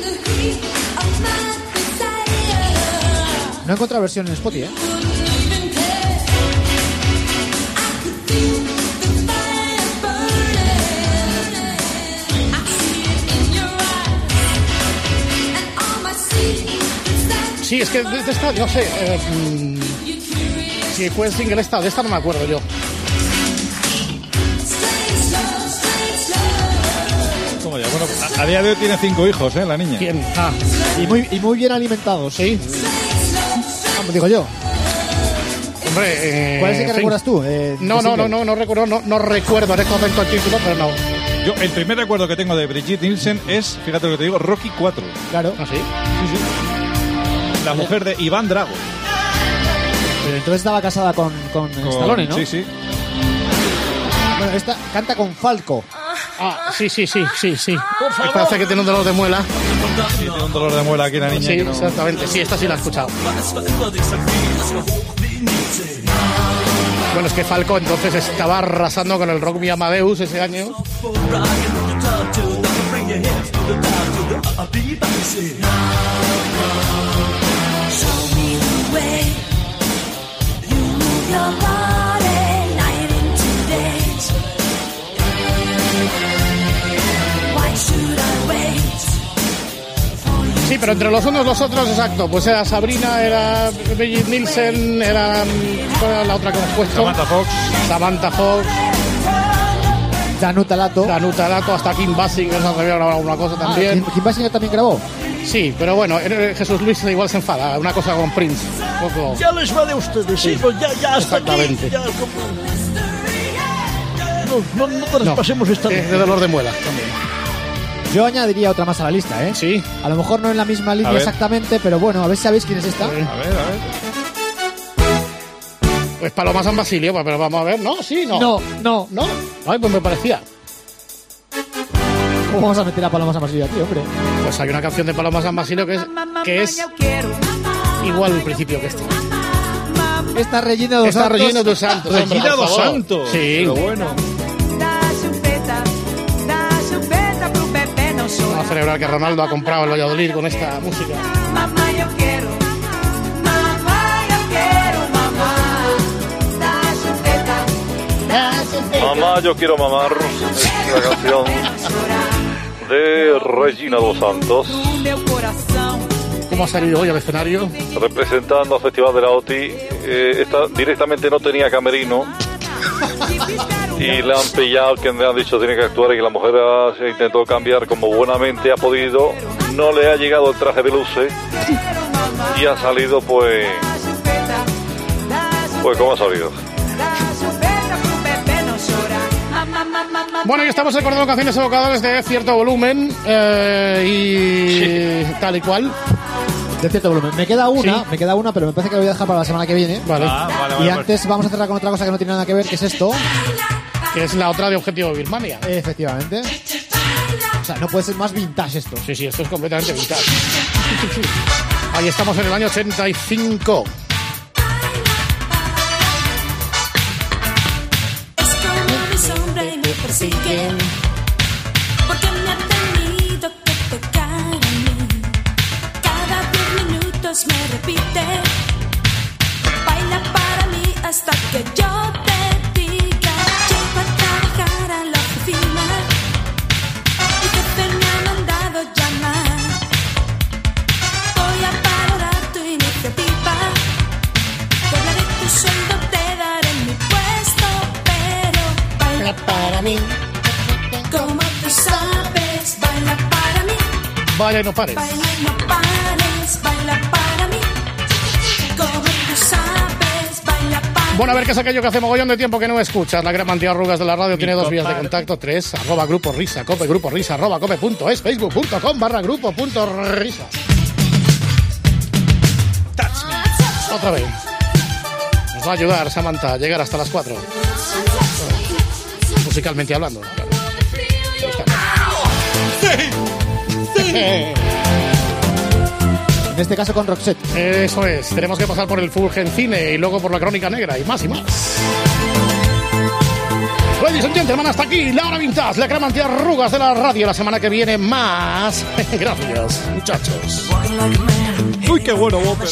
F: No he encontrado versión en Spotify, ¿eh?
D: Sí, es que de, de esta, no sé. Eh, mm, si fue el single esta, de esta no me acuerdo yo.
E: Toma ya. Bueno, a, a día de hoy tiene cinco hijos, ¿eh? La niña.
D: ¿Quién? Ah,
F: Y muy, y muy bien alimentados.
D: sí.
F: Vamos, digo yo.
D: Hombre, eh,
F: ¿Cuál es el que
D: en fin.
F: recuerdas tú? Eh,
D: No,
F: de
D: no, no,
F: single.
D: no, no recuerdo, no, no recuerdo en este momento el título, pero no.
E: Yo, el primer recuerdo que tengo de Brigitte Nielsen es, fíjate lo que te digo, Rocky cuatro.
F: Claro.
D: ¿Ah, sí?
E: Sí, sí. La mujer de Iván Drago.
F: Pero entonces estaba casada con, con,
E: Con-
F: Stallone, ¿no?
E: Sí, sí.
F: Bueno, esta canta con Falco.
D: Ah, sí, sí, sí, sí, sí. Parece que tiene un dolor de muela.
E: Sí, tiene un dolor de muela aquí la niña.
D: Sí,
E: que no-
D: exactamente. Sí, esta sí la he escuchado. Bueno, es que Falco entonces estaba arrasando con el Rock Me Amadeus ese año. Sí, pero entre los unos y los otros, exacto. Pues era Sabrina, era Brigitte Nielsen, era ¿cuál era la otra que hemos puesto?
E: Samantha Fox.
D: Samantha Fox,
F: Danuta Lato.
D: Danuta Dato, hasta Kim Basinger nos había grabado alguna cosa
F: Ah,
D: también.
F: Kim, Kim Basinger también grabó.
D: Sí, pero bueno, eh, Jesús Luis igual se enfada, una cosa con Prince. Un poco.
K: Ya les va de ustedes, sí, pues ya, ya hasta aquí.
D: Exactamente.
K: Ya, como- no, no, no traspasemos esta
D: Eh, de dolor de muela también.
F: Yo añadiría otra más a la lista, ¿eh?
D: Sí.
F: A lo mejor no en la misma línea
E: ver.
F: exactamente, pero bueno, a ver si sabéis quién es esta.
E: A ver, a ver.
D: Pues Paloma San Basilio, pues, pero vamos a ver, ¿no? Sí, no.
F: No, no.
D: ¿No? Ay, pues me parecía.
F: ¿Cómo vamos a meter a Paloma San Basilio aquí, hombre?
D: Pues hay una canción de Paloma San Basilio que es, que es igual al principio que esta.
F: Esta Regina dos
D: Esta
F: Santos.
D: Regina dos Santos. hombre,
E: Regina
D: por
E: dos
D: favor.
E: Santos.
D: Sí.
E: Pero bueno.
D: Vamos a celebrar que Ronaldo ha comprado el Valladolid con esta música.
I: Mamá, yo quiero. Mamá, yo quiero, mamá. Da chupeta. Da chupeta.
H: Mamá, yo quiero mamar. Es la canción de Regina dos Santos,
I: Meu coração.
D: ¿Cómo ha salido hoy al escenario?
H: representando al Festival de la OTI. Eh, esta directamente no tenía camerino y le han pillado, que le han dicho tiene que actuar, y que la mujer ha- se intentó cambiar como buenamente ha podido. No le ha llegado el traje de luces y ha salido pues pues como ha salido.
D: Bueno, y estamos recordando canciones evocadoras de cierto volumen eh, y tal y cual.
F: De cierto volumen. Me queda una,
D: Sí.
F: me queda una, pero me parece que la voy a dejar para la semana que viene.
D: Vale.
E: Ah, vale,
F: Y
E: vale.
F: antes vamos a cerrar con otra cosa que no tiene nada que ver, que es esto.
D: Que es la otra de Objetivo Birmania.
F: Efectivamente. O sea, no puede ser más vintage esto.
D: Sí, sí, esto es completamente vital. Ahí estamos en el año ochenta y cinco.
I: Es como mi sombra y me persigue. Porque me ha tenido que tocar a mí. Cada diez minutos me repite. Baila para mí hasta que yo te diga. Llego a trabajar a la oficina. Y jefe me ha mandado llamar. Voy a valorar tu iniciativa. Doblaré tu sueldo, te daré mi puesto. Pero baila para mí. Como tú sabes, baila para mí.
D: Vaya y no pares.
I: Baila y no pares, baila para mí. como tú sabes, baila pa'
D: Bueno, a ver qué es aquello que hace mogollón de tiempo que no escuchas. La gran cantidad de arrugas de la radio tiene dos vías de contacto. Tres, arroba grupo risa, cope grupo risa, arroba cope punto es, facebook punto com barra grupo punto risa. Otra vez. Nos va a ayudar Samantha a llegar hasta las cuatro. Musicalmente hablando.
F: En este caso con Roxette.
D: Eso es. Tenemos que pasar por el Fulgencine y luego por la Crónica Negra y más y más. Ladies and gentlemen, hasta aquí la hora vintage, la gran cantidad de arrugas de la radio. La semana que viene más. Gracias, muchachos.
E: Uy, qué bueno, Whopper.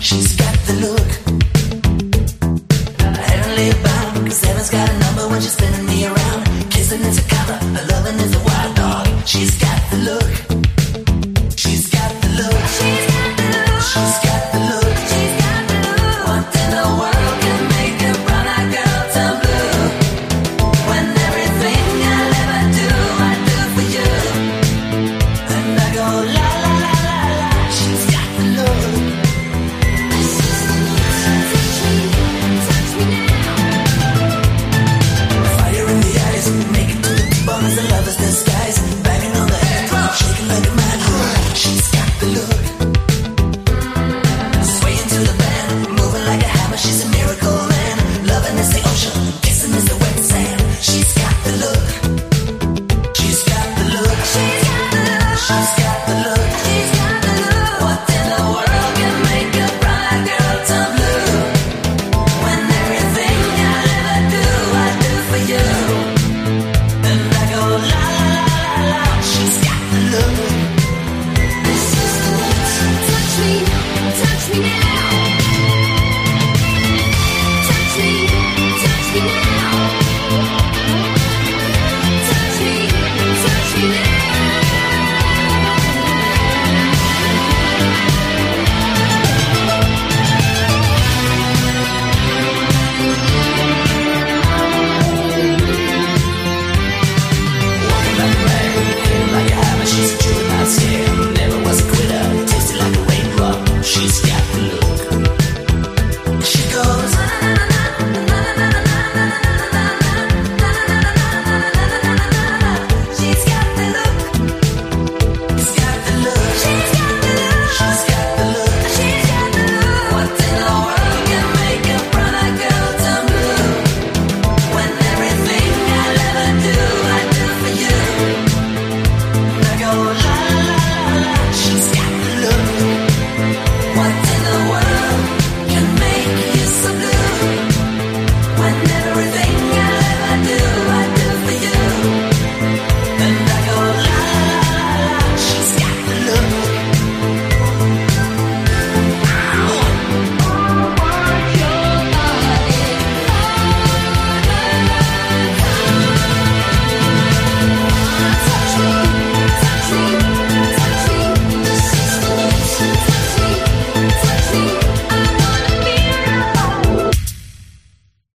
I: Heavenly bound, 'cause heaven's got a number when she's spinning